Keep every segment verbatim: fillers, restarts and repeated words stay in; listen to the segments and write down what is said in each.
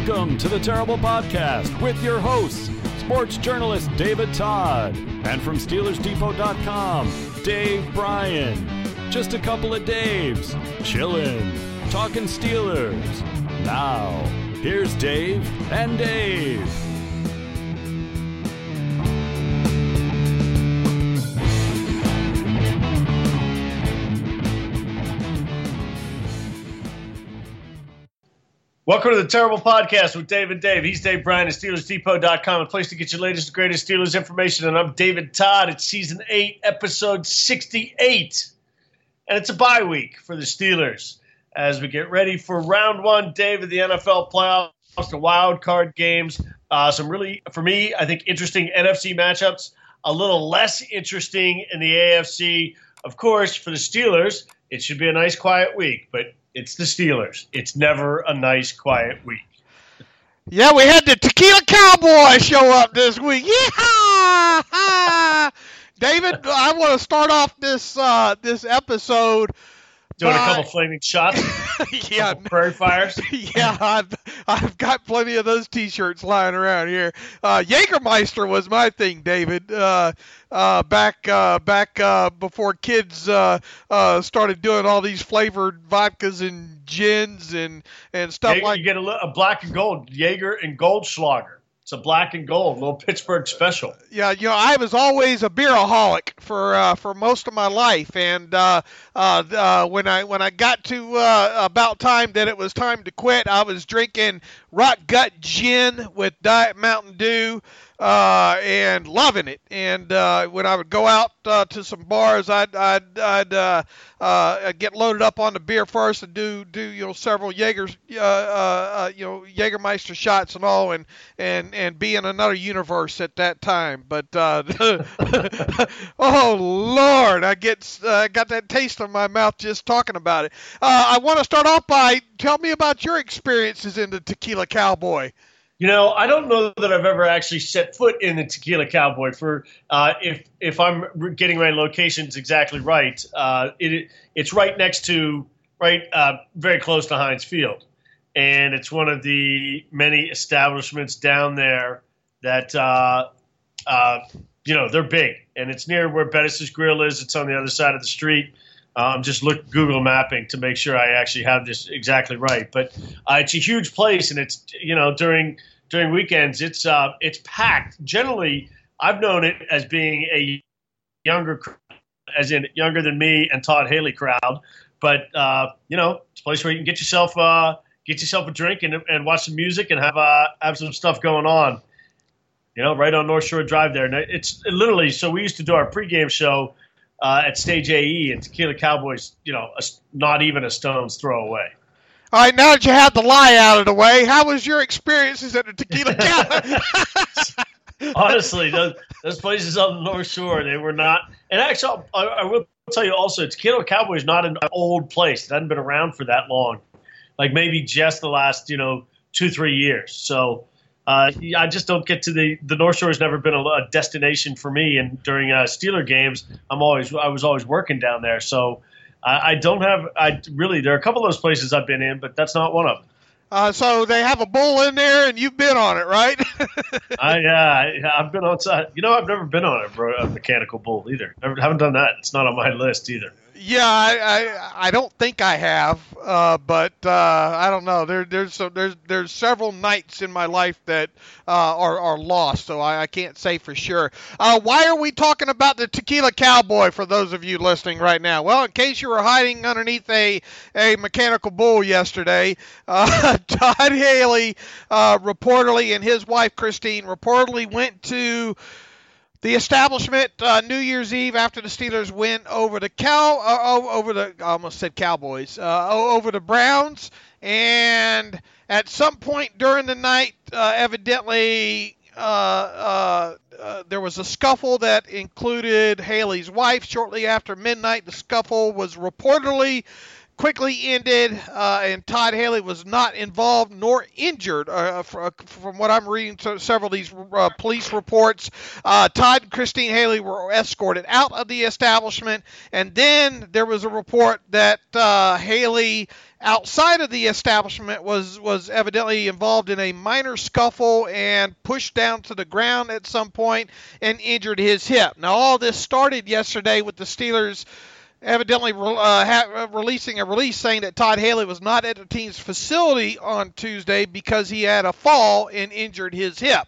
Welcome to the Terrible Podcast with your hosts, sports journalist David Todd, and from Steelers Depot dot com, Dave Bryan. Just a couple of Daves, chillin', talking Steelers. Now, here's Dave and Dave. Welcome to the Terrible Podcast with Dave and Dave. He's Dave Bryan at Steelers Depot dot com, a place to get your latest and greatest Steelers information. And I'm David Todd. It's season eight, episode sixty-eight. And it's a bye week for the Steelers as we get ready for round one, Dave, of the N F L playoffs, the wild card games. Uh, some really, for me, I think interesting N F C matchups. A little less interesting in the A F C. Of course, for the Steelers, it should be a nice, quiet week. But it's the Steelers. It's never a nice, quiet week. Yeah, we had the Tequila Cowboy show up this week. Yeah! David, I want to start off this uh, this episode Doing by... a couple flaming shots. Yeah, prairie fires. Yeah, I've I've got plenty of those T-shirts lying around here. Uh, Jägermeister was my thing, David. Uh, uh, back uh, back uh, before kids uh, uh, started doing all these flavored vodkas and gins and and stuff Jaeger, like. You get a, a black and gold Jaeger and Goldschlager. It's a black and gold, little Pittsburgh special. Yeah, you know, I was always a beeraholic for uh, for most of my life, and uh, uh, uh, when I when I got to uh, about time that it was time to quit, I was drinking Rock Gut Gin with Diet Mountain Dew. Uh, and loving it. And uh, when I would go out uh, to some bars, I'd I'd, I'd uh, uh, get loaded up on the beer first and do do you know several Jaegers uh, uh, you know Jägermeister shots and all, and and and be in another universe at that time. But uh, oh Lord, I get uh, got that taste in my mouth just talking about it. Uh, I want to start off by tell me about your experiences in the Tequila Cowboy. You know, I don't know that I've ever actually set foot in the Tequila Cowboy. For uh, if if I'm getting my locations exactly right, uh, it it's right next to right uh, very close to Heinz Field, and it's one of the many establishments down there that uh, uh, you know they're big, and it's near where Bettis' Grill is. It's on the other side of the street. I'm um, just look Google mapping to make sure I actually have this exactly right. But uh, it's a huge place, and it's you know during during weekends it's uh, it's packed. Generally, I've known it as being a younger, as in younger than me and Todd Haley crowd. But uh, you know, it's a place where you can get yourself uh, get yourself a drink and and watch some music and have uh, have some stuff going on. You know, right on North Shore Drive there. And it's it literally so we used to do our pregame show Uh, at Stage A E, and Tequila Cowboys, you know, a, not even a stone's throw away. All right, now that you have the lie out of the way, how was your experiences at the Tequila Cowboy? Honestly, those, those places on the North Shore, they were not. And actually, I, I will tell you also, Tequila Cowboy is not an old place. It hasn't been around for that long, like maybe just the last, you know, two, three years. So Uh, I just don't get to the the North Shore has never been a, a destination for me, and during uh, Steeler games, I'm always I was always working down there, so I, I don't have I really there are a couple of those places I've been in, but that's not one of them. Uh, so they have a bull in there, and you've been on it, right? I yeah, uh, I've been on side. You know, I've never been on a, a mechanical bull either. Never haven't done that. It's not on my list either. Yeah, I, I I don't think I have, uh, but uh, I don't know. There there's so there's there's several nights in my life that uh, are are lost, so I, I can't say for sure. Uh, why are we talking about the Tequila Cowboy for those of you listening right now? Well, in case you were hiding underneath a a mechanical bull yesterday, uh, Todd Haley uh, reportedly and his wife Christine reportedly went to the establishment uh, New Year's Eve after the Steelers win over the cow uh, over the I almost said Cowboys uh, over the Browns, and at some point during the night, uh, evidently uh, uh, uh, there was a scuffle that included Haley's wife. Shortly after midnight, the scuffle was reportedly quickly ended, uh, and Todd Haley was not involved nor injured, uh, from what I'm reading to several of these uh, police reports. Uh, Todd and Christine Haley were escorted out of the establishment, and then there was a report that uh, Haley, outside of the establishment, was, was evidently involved in a minor scuffle and pushed down to the ground at some point and injured his hip. Now, all this started yesterday with the Steelers evidently uh, ha- releasing a release saying that Todd Haley was not at the team's facility on Tuesday because he had a fall and injured his hip.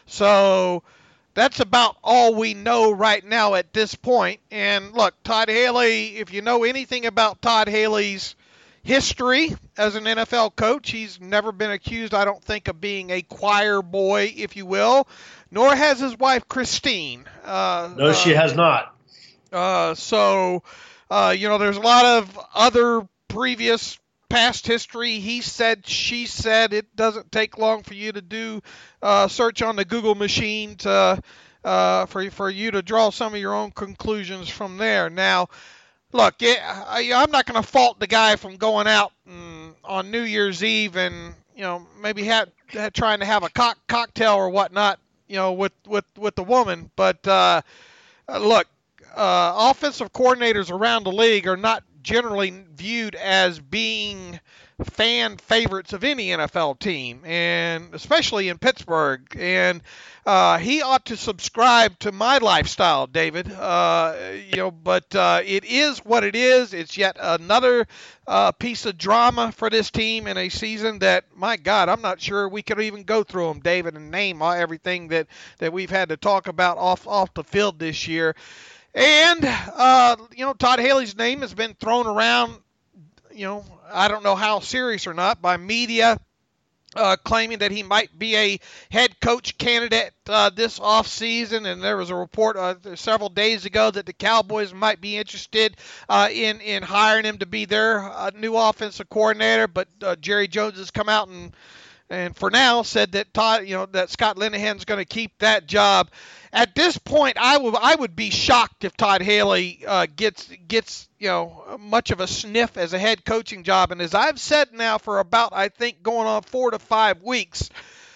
So that's about all we know right now at this point. And look, Todd Haley, if you know anything about Todd Haley's history as an N F L coach, he's never been accused, I don't think, of being a choir boy, if you will, nor has his wife, Christine. Uh, no, she uh, has not. Uh, so... Uh, you know, there's a lot of other previous past history. He said, she said. It doesn't take long for you to do uh, search on the Google machine to uh, for for you to draw some of your own conclusions from there. Now, look, it, I, I'm not going to fault the guy from going out and, on New Year's Eve and you know maybe had, had trying to have a cock, cocktail or whatnot, you know, with with with the woman. But uh, look. Uh, offensive coordinators around the league are not generally viewed as being fan favorites of any N F L team, and especially in Pittsburgh. And uh, he ought to subscribe to my lifestyle, David. Uh, you know, but uh, it is what it is. It's yet another uh, piece of drama for this team in a season that, my God, I'm not sure we could even go through them, David, and name everything that, that we've had to talk about off off the field this year. And, uh, you know, Todd Haley's name has been thrown around, you know, I don't know how serious or not, by media uh, claiming that he might be a head coach candidate uh, this offseason. And there was a report uh, several days ago that the Cowboys might be interested uh, in, in hiring him to be their uh, new offensive coordinator. But uh, Jerry Jones has come out and, and for now said that Todd, you know, that Scott Linehan's going to keep that job. At this point, I would I would be shocked if Todd Haley uh, gets gets you know much of a sniff as a head coaching job. And as I've said now for about I think going on four to five weeks,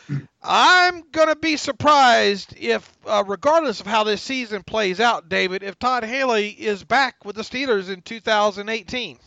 I'm gonna be surprised if, uh, regardless of how this season plays out, David, if Todd Haley is back with the Steelers in two thousand eighteen.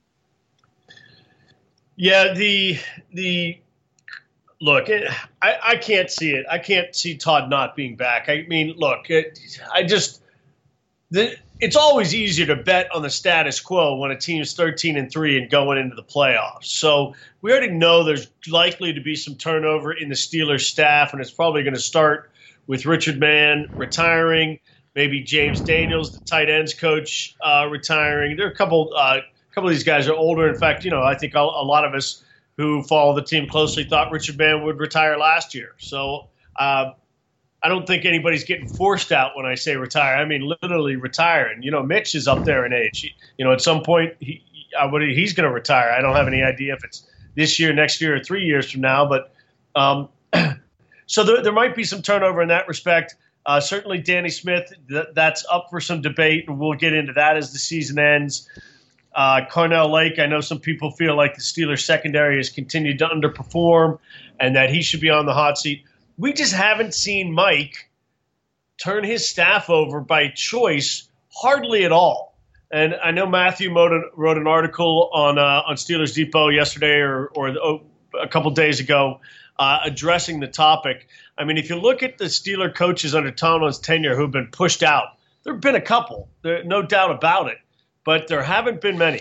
Yeah, the the. Look, it, I, I can't see it. I can't see Todd not being back. I mean, look, it, I just the, it's always easier to bet on the status quo when a team is thirteen and three and going into the playoffs. So we already know there's likely to be some turnover in the Steelers staff, and it's probably going to start with Richard Mann retiring, maybe James Daniels, the tight ends coach, uh, retiring. There are a couple, uh, a couple of these guys are older. In fact, you know, I think a, a lot of us who follow the team closely thought Richard Mann would retire last year. So uh, I don't think anybody's getting forced out when I say retire. I mean, literally retiring. You know, Mitch is up there in age. He, you know, at some point he, I would, he's going to retire. I don't have any idea if it's this year, next year, or three years from now. But um, so there, there might be some turnover in that respect. Uh, certainly Danny Smith, th- that's up for some debate, and we'll get into that as the season ends. Uh, Carnell Lake, I know some people feel like the Steelers secondary has continued to underperform and that he should be on the hot seat. We just haven't seen Mike turn his staff over by choice hardly at all. And I know Matthew wrote an, wrote an article on uh, on Steelers Depot yesterday or, or oh, a couple days ago uh, addressing the topic. I mean, if you look at the Steeler coaches under Tomlin's tenure who have been pushed out, there have been a couple, there, no doubt about it. But there haven't been many,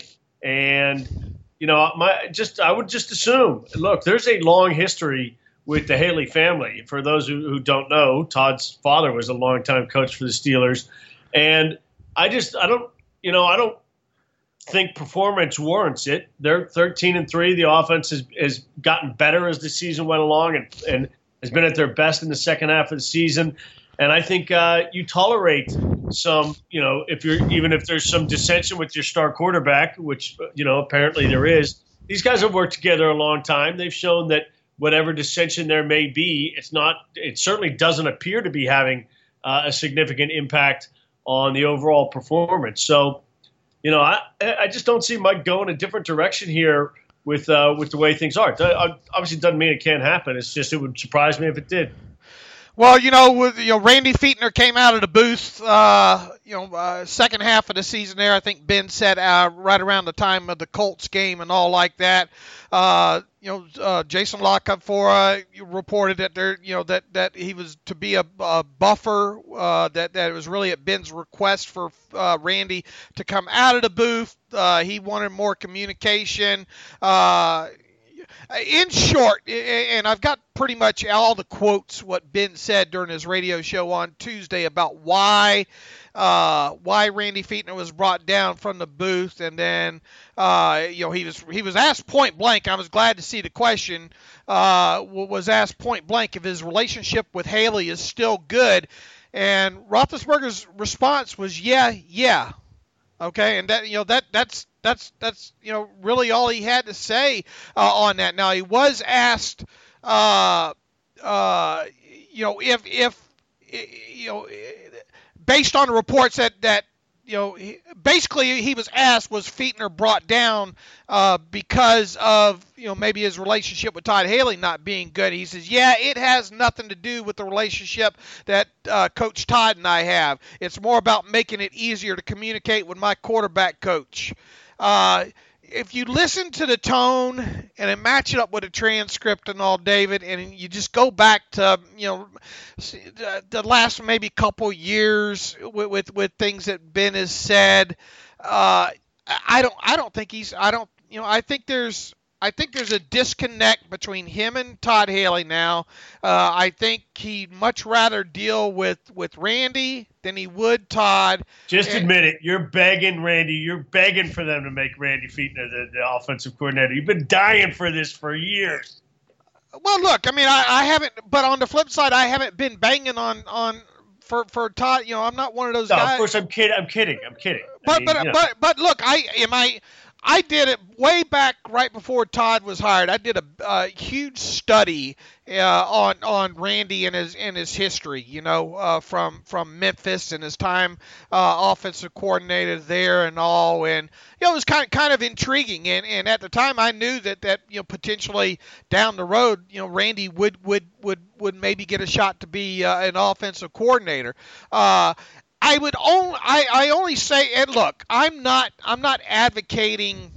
and you know, my just I would just assume. Look, there's a long history with the Haley family. For those who, who don't know, Todd's father was a longtime coach for the Steelers, and I just I don't you know I don't think performance warrants it. They're thirteen and three. The offense has, has gotten better as the season went along, and and has been at their best in the second half of the season. And I think uh, you tolerate some, you know, if you're even if there's some dissension with your star quarterback, which, you know, apparently there is. These guys have worked together a long time. They've shown that whatever dissension there may be, it's not it certainly doesn't appear to be having uh, a significant impact on the overall performance. So, you know, I I just don't see Mike going a different direction here with uh, with the way things are. Obviously, it doesn't mean it can't happen. It's just it would surprise me if it did. Well, you know, with you know, Randy Fichtner came out of the booth, uh, you know, uh, second half of the season there. I think Ben said uh, right around the time of the Colts game and all like that. Uh, you know, uh, Jason La Canfora reported that there, you know, that, that he was to be a, a buffer. Uh, that that it was really at Ben's request for uh, Randy to come out of the booth. Uh, he wanted more communication. Uh, In short, and I've got pretty much all the quotes what Ben said during his radio show on Tuesday about why uh, why Randy Fichtner was brought down from the booth, and then uh, you know he was he was asked point blank. I was glad to see the question uh, was asked point blank if his relationship with Haley is still good, and Roethlisberger's response was yeah, yeah. Okay, and that you know that that's that's that's you know really all he had to say uh, on that. Now he was asked, uh, uh, you know, if if you know, based on the reports that that you know, basically he was asked, was Fichtner brought down uh, because of, you know, maybe his relationship with Todd Haley not being good? He says, yeah, it has nothing to do with the relationship that uh, Coach Todd and I have. It's more about making it easier to communicate with my quarterback coach. Uh, if you listen to the tone and then match it up with a transcript and all, David, and you just go back to, you know, the last maybe couple years with, with, with things that Ben has said, uh, I don't, I don't think he's, I don't, you know, I think there's, I think there's a disconnect between him and Todd Haley now. Uh, I think he'd much rather deal with, with Randy than he would Todd. Just and, admit it. You're begging Randy. You're begging for them to make Randy Fichtner the, the offensive coordinator. You've been dying for this for years. Well, look, I mean, I, I haven't, but on the flip side, I haven't been banging on, on for, for Todd. You know, I'm not one of those no, guys. Of course, I'm kidding. I'm kidding. I'm kidding. But, I mean, but, you know. but, but look, I am I. I did it way back right before Todd was hired. I did a, a huge study uh, on on Randy and his and his history, you know, uh, from from Memphis and his time uh, offensive coordinator there and all, and you know, it was kind of, kind of intriguing. And, and at the time, I knew that, that you know potentially down the road, you know, Randy would would would, would maybe get a shot to be uh, an offensive coordinator. Uh, I would only I, I only say, and look, I'm not I'm not advocating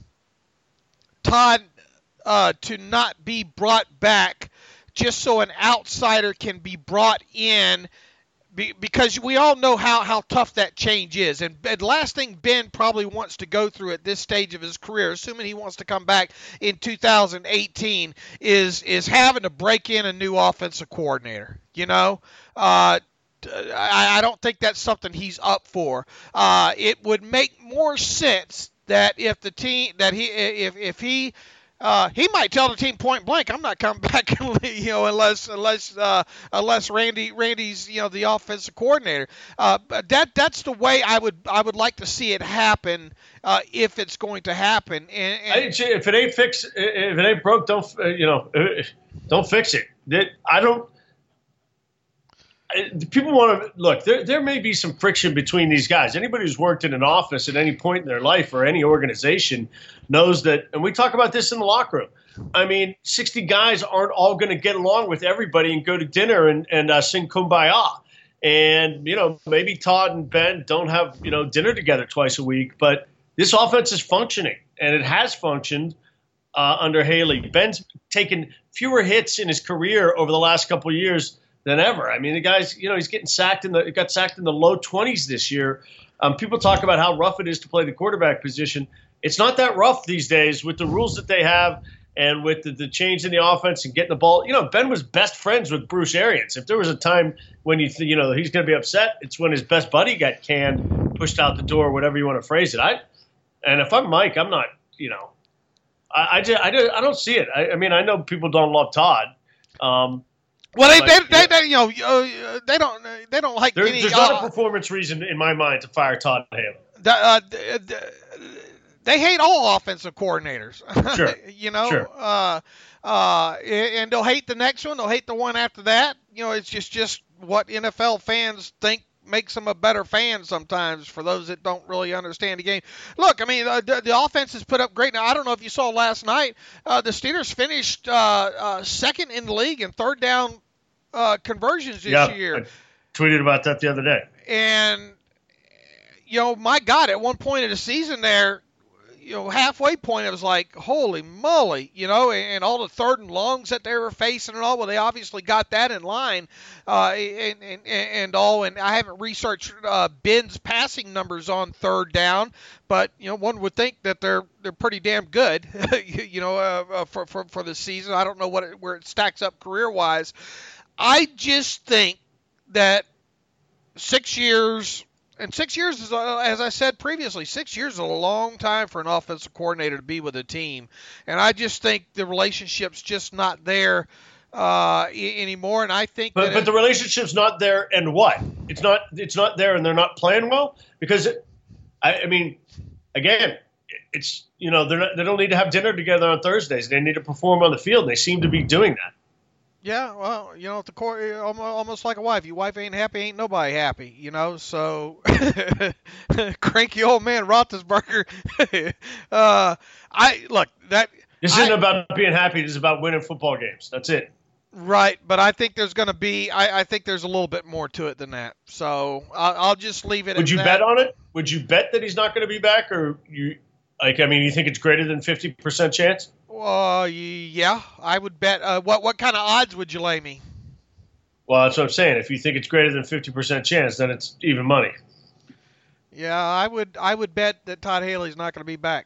Todd uh, to not be brought back just so an outsider can be brought in, be, because we all know how, how tough that change is. And, and the last thing Ben probably wants to go through at this stage of his career, assuming he wants to come back in two thousand eighteen, is is having to break in a new offensive coordinator. You know. Uh, I, I don't think that's something he's up for. Uh, it would make more sense that if the team that he if if he uh, he might tell the team point blank, I'm not coming back, you know, unless unless uh, unless Randy Randy's you know the offensive coordinator. Uh, but that that's the way I would I would like to see it happen uh, if it's going to happen. And, and if it ain't fixed, if it ain't broke, don't you know? Don't fix it. I don't. People want to look. There, there may be some friction between these guys. Anybody who's worked in an office at any point in their life or any organization knows that. And we talk about this in the locker room. I mean, sixty guys aren't all going to get along with everybody and go to dinner and, and uh, sing Kumbaya. And you know, maybe Todd and Ben don't have you know dinner together twice a week, but this offense is functioning, and it has functioned uh, under Haley. Ben's taken fewer hits in his career over the last couple of years than ever. I mean, the guy's, you know, he's getting sacked in the, got sacked in the low twenties this year. Um, people talk about how rough it is to play the quarterback position. It's not that rough these days with the rules that they have and with the, the change in the offense and getting the ball. You know, Ben was best friends with Bruce Arians. If there was a time when you, th- you know, he's going to be upset, it's when his best buddy got canned, pushed out the door, whatever you want to phrase it. I, and if I'm Mike, I'm not, you know, I, I just, I, just, I don't see it. I, I mean, I know people don't love Todd. Um, Well, they, But, they, yeah. they, they, you know, uh, they don't, they don't like There, any. there's uh, not a performance reason in my mind to fire Todd Haley. the, uh, the, the, they hate all offensive coordinators. Sure. you know, Sure. uh, uh, and they'll hate the next one. They'll hate the one after that. You know, it's just, just what N F L fans think makes them a better fan sometimes for those that don't really understand the game. Look, I mean, uh, the, the offense has put up great. Now, I don't know if you saw last night, uh, the Steelers finished uh, uh, second in the league in third down uh, conversions this yeah, year. I tweeted about that the other day. And, you know, my God, at one point in the season there, you know, halfway point, it was like, holy moly, you know, and, and all the third and longs that they were facing and all. Well, they obviously got that in line uh, and, and, and all. And I haven't researched uh, Ben's passing numbers on third down, but, you know, one would think that they're they're pretty damn good, you know, uh, for, for, for the season. I don't know what it, where it stacks up career-wise. I just think that six years – And six years is, uh, as I said previously, six years is a long time for an offensive coordinator to be with a team. And I just think the relationship's just not there uh, I- anymore. And I think But, that but it, the relationship's not there, and what? It's not It's not there, and they're not playing well? Because, it, I, I mean, again, it's, you know, they're not, they don't need to have dinner together on Thursdays. They need to perform on the field, and they seem to be doing that. yeah, well, you know, the core, almost like a wife. Your wife ain't happy, ain't nobody happy, you know. So, cranky old man Roethlisberger. uh, I look that This I, isn't about being happy. This is about winning football games. That's it. right, but I think there's going to be. I, I think there's a little bit more to it than that. So I'll, I'll just leave it. Would at you that. bet on it? Would you bet that he's not going to be back, or you? Like, I mean, you think it's greater than fifty percent chance? Uh, yeah, I would bet. Uh, what what kind of odds would you lay me? Well, that's what I'm saying. If you think it's greater than fifty percent chance, then it's even money. Yeah, I would I would bet that Todd Haley's not going to be back.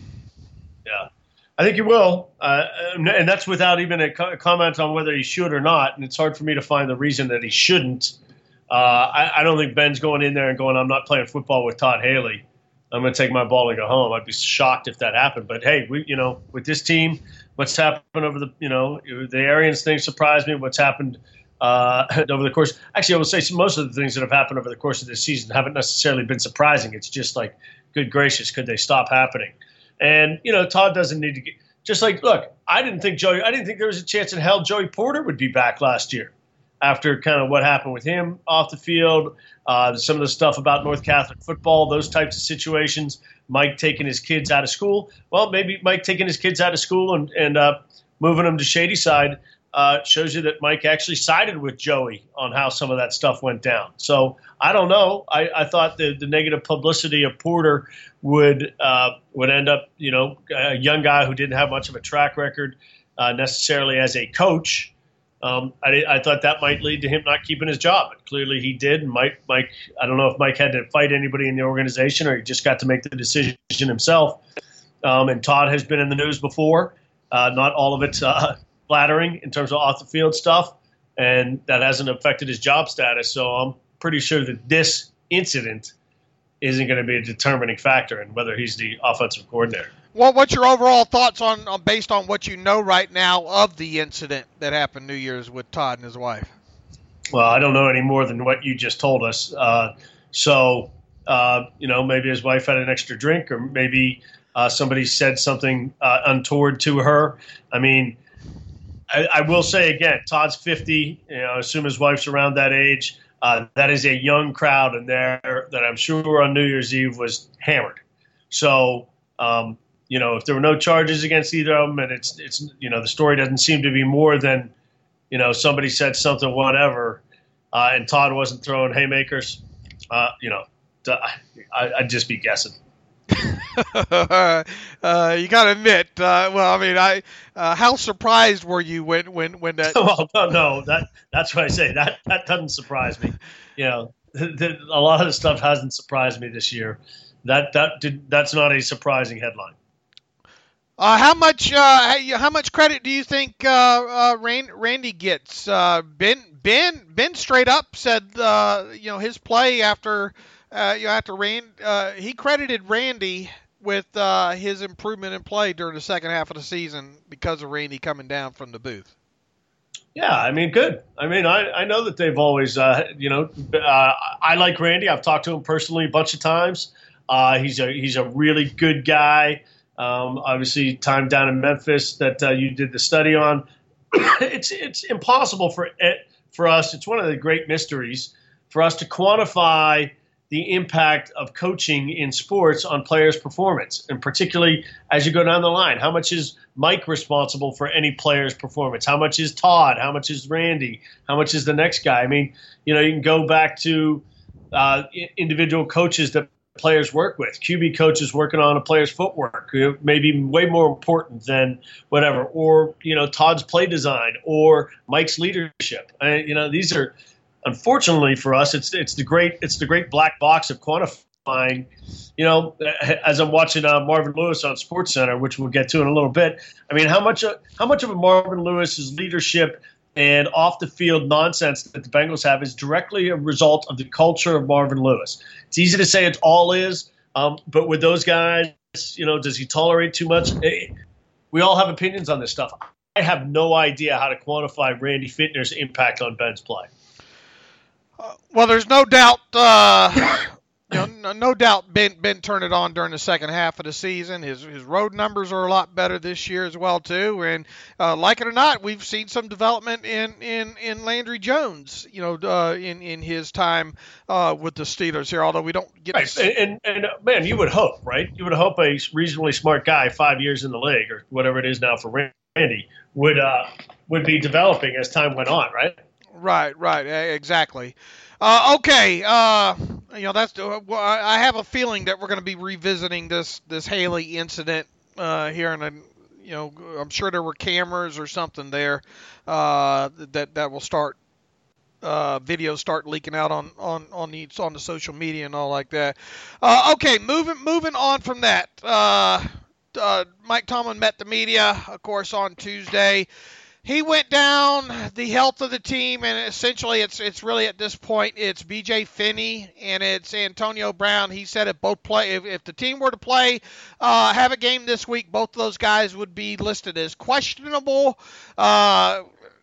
Yeah, I think he will, uh, and that's without even a co- comment on whether he should or not. And it's hard for me to find the reason that he shouldn't. Uh, I, I don't think Ben's going in there and going, "I'm not playing football with Todd Haley. I'm going to take my ball and go home." I'd be shocked if that happened. But hey, we, you know, with this team, what's happened over the, you know, the Arians thing surprised me. What's happened uh, over the course? Actually, I will say some, most of the things that have happened over the course of this season haven't necessarily been surprising. It's just like, good gracious, could they stop happening? And you know, Todd doesn't need to get. Just like, look, I didn't think Joey. I didn't think there was a chance in hell Joey Porter would be back last year, after kind of what happened with him off the field, uh, some of the stuff about North Catholic football, those types of situations, Mike taking his kids out of school. Well, maybe Mike taking his kids out of school and, and uh, moving them to Shadyside uh, shows you that Mike actually sided with Joey on how some of that stuff went down. So I don't know. I, I thought the, the negative publicity of Porter would uh, would end up, you know, a young guy who didn't have much of a track record uh, necessarily as a coach. Um, I, I thought that might lead to him not keeping his job. But clearly he did. And Mike, Mike, I don't know if Mike had to fight anybody in the organization or he just got to make the decision himself. Um, and Todd has been in the news before. Uh, not all of it's uh, flattering in terms of off the field stuff. And that hasn't affected his job status. So I'm pretty sure that this incident isn't going to be a determining factor in whether he's the offensive coordinator. Well, what's your overall thoughts on, on based on what you know right now of the incident that happened New Year's with Todd and his wife? Well, I don't know any more than what you just told us. Uh, so, uh, you know, maybe his wife had an extra drink, or maybe uh, somebody said something uh, untoward to her. I mean, I, I will say again, Todd's fifty. You know, I assume his wife's around that age. Uh, that is a young crowd in there that I'm sure on New Year's Eve was hammered. So, um, you know, if there were no charges against either of them, and it's, it's, you know, the story doesn't seem to be more than, you know, somebody said something, whatever, uh, and Todd wasn't throwing haymakers, uh, you know, I, I'd just be guessing. uh, you got to admit, uh, well, I mean, I, uh, how surprised were you when, when, when that? Well, no, no, that, that's what I say. That, that doesn't surprise me. You know, the, the, a lot of the stuff hasn't surprised me this year. That, that did, that's not a surprising headline. Uh, how much uh, how much credit do you think uh, uh, Rand, Randy gets? Uh, Ben Ben Ben straight up said uh, you know his play after uh, you know, after Rand uh, he credited Randy with uh, his improvement in play during the second half of the season because of Randy coming down from the booth. Yeah, I mean, good. I mean, I, I know that they've always, uh, you know, uh, I like Randy. I've talked to him personally a bunch of times. Uh, he's a he's a really good guy. Um, obviously, time down in Memphis that uh, you did the study on. it's it's impossible for it, for us. It's one of the great mysteries for us to quantify the impact of coaching in sports on players' performance, and particularly as you go down the line. How much is Mike responsible for any player's performance? How much is Todd? How much is Randy? How much is the next guy? I mean, you know, you can go back to uh, individual coaches that players work with. Q B coaches working on a player's footwork, maybe way more important than whatever, or, you know, Todd's play design or Mike's leadership. I, you know, these are, unfortunately for us, it's it's the great it's the great black box of quantifying. You know, as I'm watching uh, Marvin Lewis on SportsCenter, which we'll get to in a little bit. I mean, how much of, how much of a Marvin Lewis's leadership and off the field nonsense that the Bengals have is directly a result of the culture of Marvin Lewis. It's easy to say it's all is, um, but with those guys, you know, does he tolerate too much? We all have opinions on this stuff. I have no idea how to quantify Randy Fichtner's impact on Ben's play. Uh, well, there's no doubt, uh, you know, no, no doubt Ben, Ben turned it on during the second half of the season. His his road numbers are a lot better this year as well, too. And uh, like it or not, we've seen some development in, in, in Landry Jones, you know, uh, in, in his time uh, with the Steelers here, although we don't get right. to... And, and, and, man, you would hope, right? You would hope a reasonably smart guy, five years in the league or whatever it is now for Randy, would uh, would be developing as time went on, right? Right, right, exactly. Uh, okay, uh, you know that's. Uh, I have a feeling that we're going to be revisiting this this Haley incident uh, here in a. You know, I'm sure there were cameras or something there uh, that that will start. Uh, videos start leaking out on on on the on the social media and all like that. Uh, okay, moving moving on from that. Uh, uh, Mike Tomlin met the media, of course, on Tuesday. He went down the health of the team, and essentially it's it's really at this point it's B J Finney and it's Antonio Brown. He said if both play if, if the team were to play uh, have a game this week, both of those guys would be listed as questionable. Uh,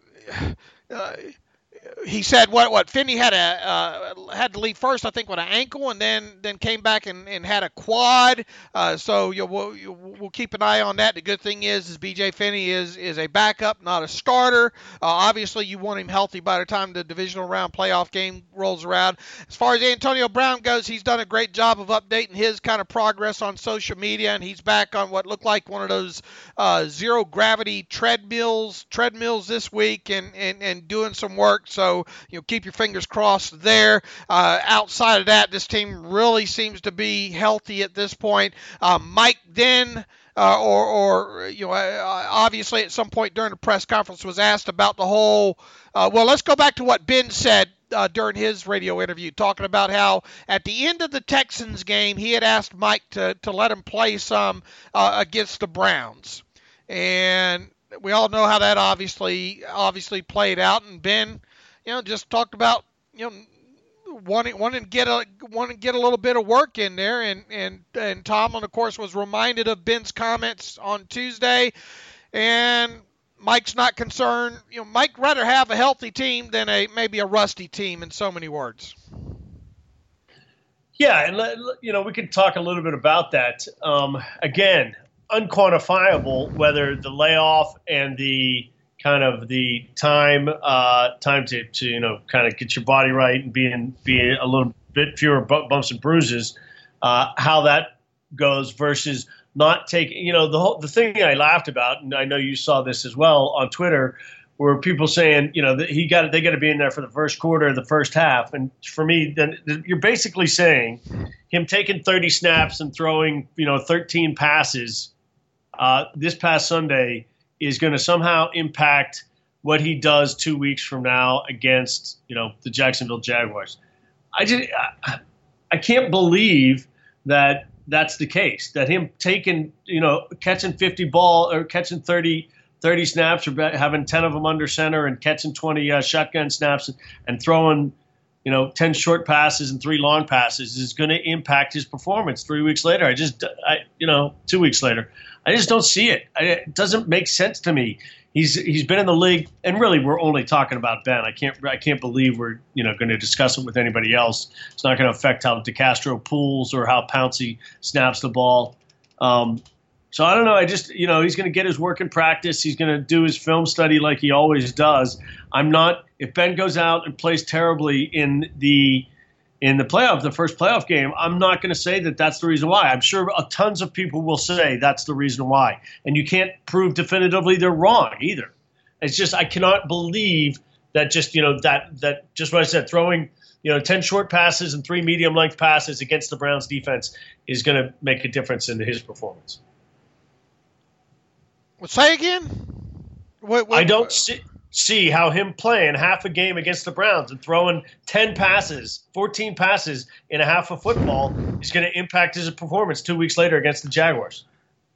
uh, he said what what Finney had a uh, had to leave first, I think, with an ankle, and then then came back and, and had a quad. Uh, so you we'll, you we'll keep an eye on that. The good thing is is B J Finney is is a backup, not a starter. Uh, obviously, you want him healthy by the time the divisional round playoff game rolls around. As far as Antonio Brown goes, he's done a great job of updating his kind of progress on social media, and he's back on what looked like one of those uh, zero gravity treadmills treadmills this week, and, and, and doing some work. So, you know, keep your fingers crossed there. Uh, outside of that, this team really seems to be healthy at this point. Uh, Mike then, uh, or, or, you know, uh, obviously at some point during the press conference was asked about the whole, uh, well, let's go back to what Ben said uh, during his radio interview, talking about how at the end of the Texans game, he had asked Mike to, to let him play some uh, against the Browns. And we all know how that obviously obviously played out, and Ben, you know, just talked about, you know, wanting wanting to get a wanting to get a little bit of work in there, and and and Tomlin, of course, was reminded of Ben's comments on Tuesday, and Mike's not concerned. You know, Mike rather have a healthy team than a maybe a rusty team, in so many words. Yeah, and you know, we could talk a little bit about that. Um, again, unquantifiable whether the layoff and the kind of the time, uh, time to, to, you know, kind of get your body right and be in, be a little bit fewer bumps and bruises, uh, how that goes versus not taking, you know, the whole, the thing I laughed about, and I know you saw this as well on Twitter, were people saying, you know, that he got, they got to be in there for the first quarter of the first half. And for me, then you're basically saying him taking thirty snaps and throwing, you know, thirteen passes, uh, this past Sunday is going to somehow impact what he does two weeks from now against, you know, the Jacksonville Jaguars. I just, I, I can't believe that that's the case, that him taking, you know, catching fifty ball or catching thirty, thirty snaps or having ten of them under center and catching twenty uh, shotgun snaps and, and throwing, you know, ten short passes and three long passes is going to impact his performance three weeks later. I just, I, you know, two weeks later. I just don't see it. I, it doesn't make sense to me. He's he's been in the league, and really we're only talking about Ben. I can't I can't believe we're you know going to discuss it with anybody else. It's not going to affect how DeCastro pulls or how Pouncey snaps the ball. Um, So I don't know. I just, you know, he's going to get his work in practice. He's going to do his film study like he always does. I'm not. If Ben goes out and plays terribly in the in the playoff, the first playoff game, I'm not going to say that that's the reason why. I'm sure tons of people will say that's the reason why, and you can't prove definitively they're wrong either. It's just I cannot believe that just you know that that just what I said, throwing you know ten short passes and three medium length passes against the Browns defense is going to make a difference in his performance. Say again? What, what, I don't see, see how him playing half a game against the Browns and throwing ten passes, fourteen passes in a half of football is going to impact his performance two weeks later against the Jaguars.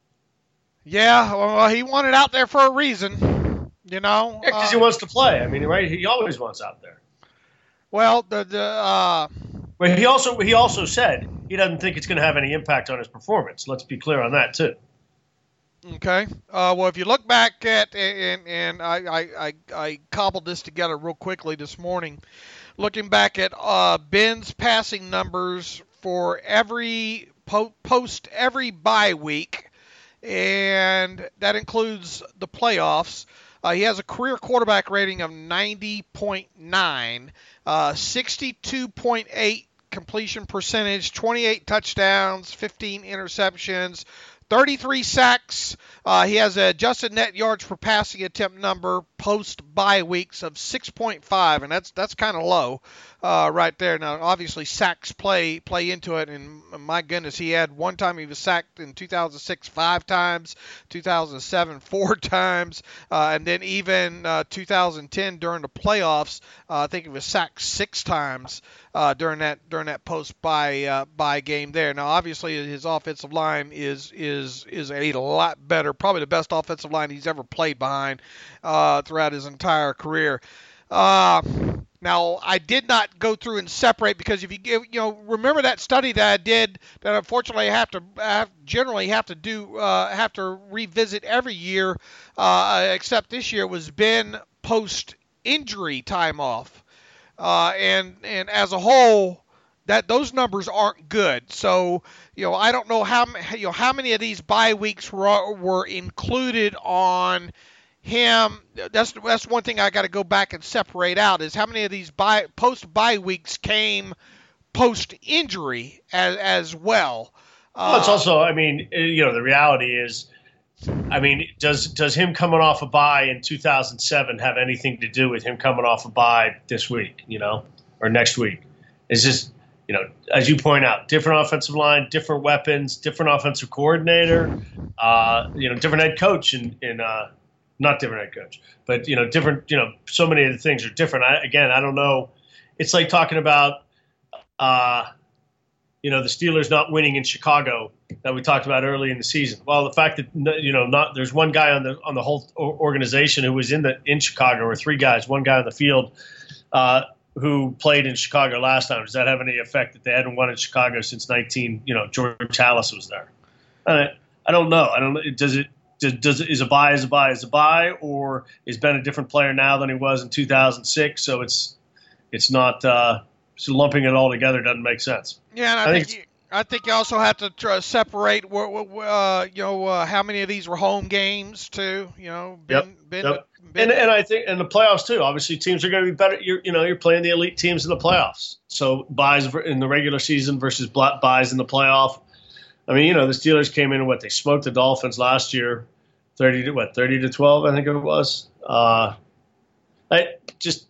Yeah, well, he wanted out there for a reason, you know. Yeah, because uh, he wants to play. I mean, right? He always wants out there. Well, the the. Uh, but he also he also said he doesn't think it's going to have any impact on his performance. Let's be clear on that too. Okay. Uh, well, if you look back at, and, and I, I, I, I cobbled this together real quickly this morning, looking back at uh, Ben's passing numbers for every po- post every bye week, and that includes the playoffs. Uh, he has a career quarterback rating of ninety point nine, uh, sixty-two point eight completion percentage, twenty-eight touchdowns, fifteen interceptions, thirty-three sacks. Uh, he has a adjusted net yards per passing attempt number post bye weeks of six point five, and that's that's kind of low uh, right there. Now, obviously, sacks play play into it, and my goodness, he had one time he was sacked in two thousand six five times, two thousand seven four times, uh, and then even uh, two thousand ten during the playoffs, uh, I think he was sacked six times uh, during that during that post bye uh, bye game there. Now, obviously, his offensive line is is is a lot better, probably the best offensive line he's ever played behind uh, throughout his entire career. Uh, now, I did not go through and separate because if you give, you know, remember that study that I did that unfortunately I have to I have, generally have to do uh, have to revisit every year, uh, except this year was Ben post injury time off, uh, and and as a whole, that those numbers aren't good. So, you know, I don't know how you know how many of these bye weeks were were included on him. That's that's one thing I got to go back and separate out is how many of these bye, post bye weeks came post injury as as well. Well, Uh, it's also, I mean, you know, the reality is, I mean, does does him coming off a bye in two thousand seven have anything to do with him coming off a bye this week, you know, or next week? It's just, you know, as you point out, different offensive line, different weapons, different offensive coordinator, uh, you know, different head coach, and in, in uh, not different head coach, but you know, different. You know, so many of the things are different. I, again, I don't know. It's like talking about, uh, you know, the Steelers not winning in Chicago that we talked about early in the season. Well, the fact that you know, not there's one guy on the on the whole organization who was in the in Chicago, or three guys, one guy on the field. Uh, who played in Chicago last time. Does that have any effect that they hadn't won in Chicago since nineteen, you know, George Halas was there? I, I don't know. I don't know. Does it, does, does it, is a buy, is a buy, is a buy, or is Ben a different player now than he was in two thousand six? So it's, it's not, uh, so lumping it all together doesn't make sense. Yeah, and I, I think, think you, I think you also have to try to separate, uh, you know, uh, how many of these were home games too. You know, Ben, Yep, Ben, yep. Ben, And and I think in the playoffs too. Obviously, teams are going to be better. You're you know you're playing the elite teams in the playoffs. So buys in the regular season versus buys in the playoff. I mean, you know, the Steelers came in and what they smoked the Dolphins last year, thirty to what thirty to twelve, I think it was. Uh, I just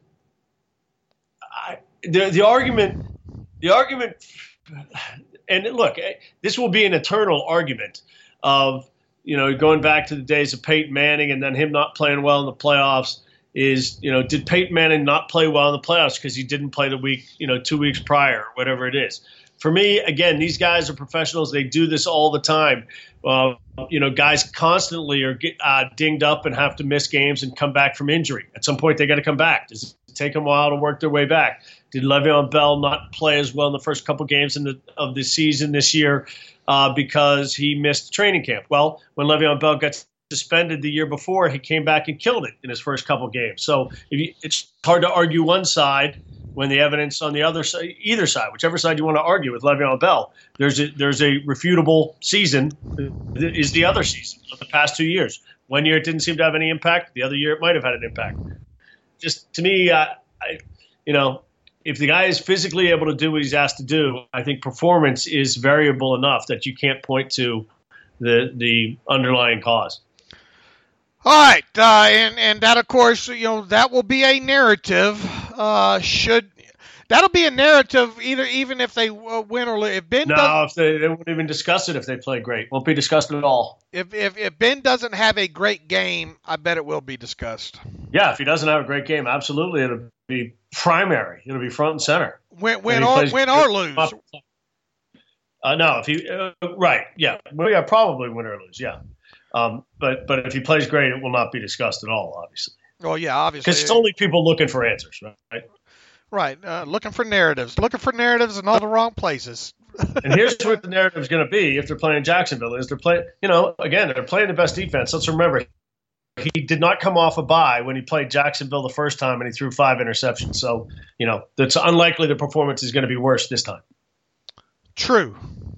I, the the argument the argument, and look, this will be an eternal argument of. You know, going back to the days of Peyton Manning and then him not playing well in the playoffs is, you know, did Peyton Manning not play well in the playoffs because he didn't play the week, you know, two weeks prior or whatever it is? For me, again, these guys are professionals. They do this all the time. Uh, you know, guys constantly are get, uh, dinged up and have to miss games and come back from injury. At some point, they got to come back. Does it take them a while to work their way back? Did Le'Veon Bell not play as well in the first couple games in the, of the season this year uh, because he missed training camp? Well, when Le'Veon Bell got suspended the year before, he came back and killed it in his first couple games. So if you, it's hard to argue one side when the evidence on the other side, either side, whichever side you want to argue with Le'Veon Bell, there's a, there's a refutable season is the other season of the past two years. One year it didn't seem to have any impact. The other year it might have had an impact. Just to me, uh, I, you know, if the guy is physically able to do what he's asked to do, I think performance is variable enough that you can't point to the the underlying cause. All right, uh, and and that of course, you know, that will be a narrative. Uh, should that'll be a narrative either even if they uh, win or lose. If Ben no, if they, they won't even discuss it if they play great, won't be discussed at all. If if if Ben doesn't have a great game, I bet it will be discussed. Yeah, if he doesn't have a great game, absolutely, it'll be primary. It'll be front and center. Win win or win or lose. Uh, no, if he uh, right, yeah, well, yeah, probably win or lose, yeah. Um, but but if he plays great, it will not be discussed at all, obviously. Well, yeah, obviously. Because it's only people looking for answers, right? Right, uh, looking for narratives, looking for narratives in all the wrong places. And here's what the narrative is going to be if they're playing Jacksonville is they're playing, you know, again, they're playing the best defense. Let's remember, he did not come off a bye when he played Jacksonville the first time and he threw five interceptions. So, you know, it's unlikely the performance is going to be worse this time. True.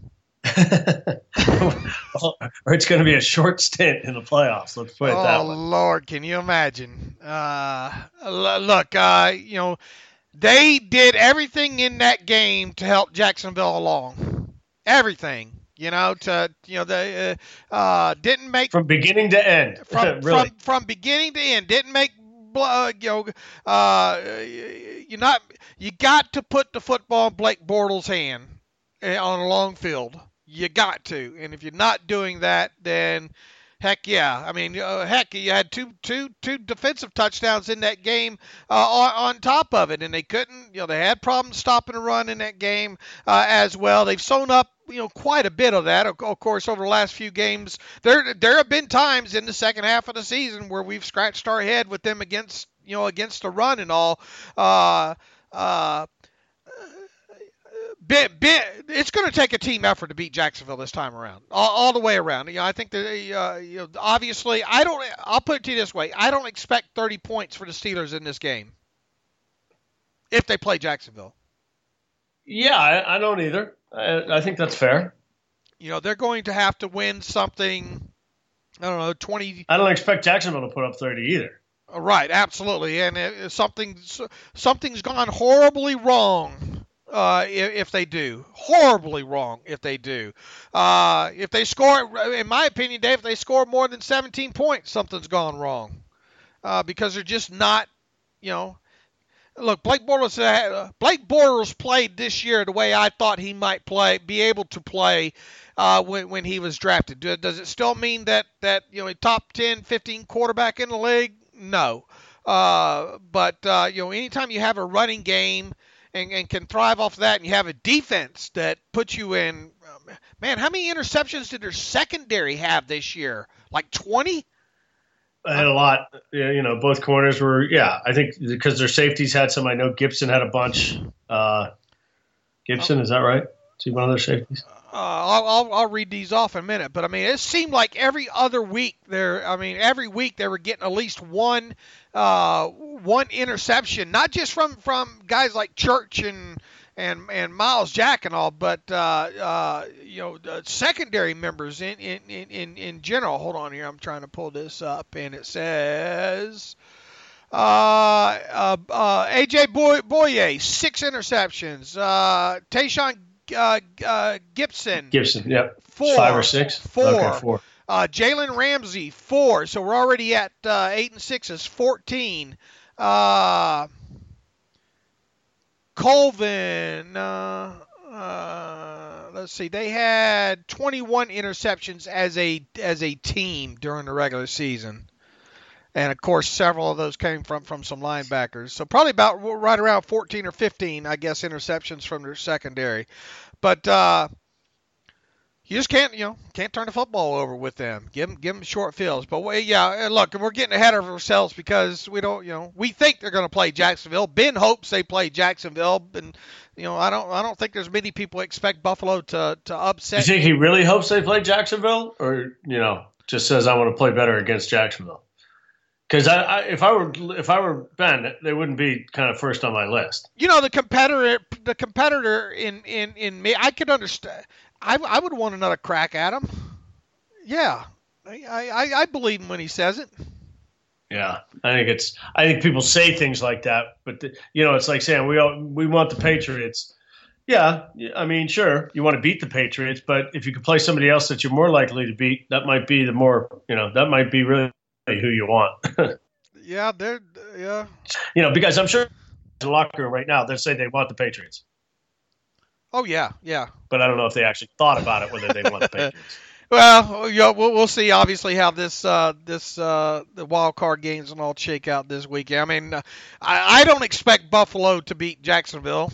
Or it's going to be a short stint in the playoffs. Let's put it oh, that way. Oh, Lord, can you imagine? Uh, look, uh, you know, they did everything in that game to help Jacksonville along. Everything, you know, to, you know, they uh, uh, didn't make. From beginning to end. From, really. from, from beginning to end. Didn't make, uh, you know, uh, you're not, you got to put the football in Blake Bortles' hand on a long field. You got to, and if you're not doing that, then heck yeah. I mean, uh, heck, you had two, two, two defensive touchdowns in that game uh, on, on top of it, and they couldn't. You know, they had problems stopping a run in that game uh, as well. They've sewn up, you know, quite a bit of that. Of, of course, over the last few games, there there have been times in the second half of the season where we've scratched our head with them against, you know, against the run and all. Uh, uh, Ben, ben, it's going to take a team effort to beat Jacksonville this time around, all, all the way around. You know, I think that uh, you know, obviously, I don't. I'll put it to you this way: I don't expect thirty points for the Steelers in this game if they play Jacksonville. Yeah, I, I don't either. I, I think that's fair. You know, they're going to have to win something. I don't know, twenty. I don't expect Jacksonville to put up thirty either. Right, absolutely, and it, something something's gone horribly wrong. Uh, if, if they do. Horribly wrong if they do. Uh, if they score, in my opinion, Dave, if they score more than seventeen points, something's gone wrong. Uh, because they're just not, you know. Look, Blake Bortles, uh, Blake Bortles played this year the way I thought he might play, be able to play uh, when, when he was drafted. Does it still mean that, that you know, a top ten, fifteen quarterback in the league? No. Uh, but, uh, you know, anytime you have a running game, And, and can thrive off that, and you have a defense that puts you in. Um, man, how many interceptions did their secondary have this year? Like twenty? I had a lot. Yeah, you know, both corners were. Yeah, I think because their safeties had some. I know Gibson had a bunch. Uh, Gibson, oh. Is that right? Is he one of their safeties? Uh, I'll, I'll I'll read these off in a minute, but I mean, it seemed like every other week there. I mean, every week they were getting at least one. Uh, one interception, not just from, from guys like Church and and and Miles Jack and all, but uh, uh, you know, uh, secondary members in, in, in, in general. Hold on here, I'm trying to pull this up, and it says uh, uh, uh, A J Boy, Boye, six interceptions. Uh, Tayshaun uh, uh, Gibson, Gibson, yep, four, five or six, four. Okay, four. Uh, Jalen Ramsey, four. So we're already at uh, eight and six is fourteen. Uh, Colvin, uh, uh, let's see. They had twenty-one interceptions as a as a team during the regular season, and of course, several of those came from from some linebackers. So probably about right around fourteen or fifteen, I guess, interceptions from their secondary. But uh, you just can't, you know, can't turn the football over with them. Give them, give them short fields. But we, yeah, look, we're getting ahead of ourselves because we don't, you know, we think they're going to play Jacksonville. Ben hopes they play Jacksonville, and you know, I don't, I don't think there's many people expect Buffalo to to upset. You think he really hopes they play Jacksonville, or you know, just says I want to play better against Jacksonville? Because I, I, if I were if I were Ben, they wouldn't be kind of first on my list. You know, the competitor, the competitor in, in, in me, I could understand. I, I would want another crack at him. Yeah, I, I, I believe him when he says it. Yeah, I think it's. I think people say things like that, but the, you know, it's like saying we all, we want the Patriots. Yeah, I mean, sure, you want to beat the Patriots, but if you could play somebody else that you're more likely to beat, that might be the more, you know, that might be really who you want. yeah, they're yeah. You know, because I'm sure in the locker room right now they'll say they want the Patriots. Oh yeah, yeah. But I don't know if they actually thought about it whether they want the Patriots. Well, yeah, we'll we'll see. Obviously, how this uh, this uh, the wild card games and all shake out this weekend. I mean, uh, I, I don't expect Buffalo to beat Jacksonville.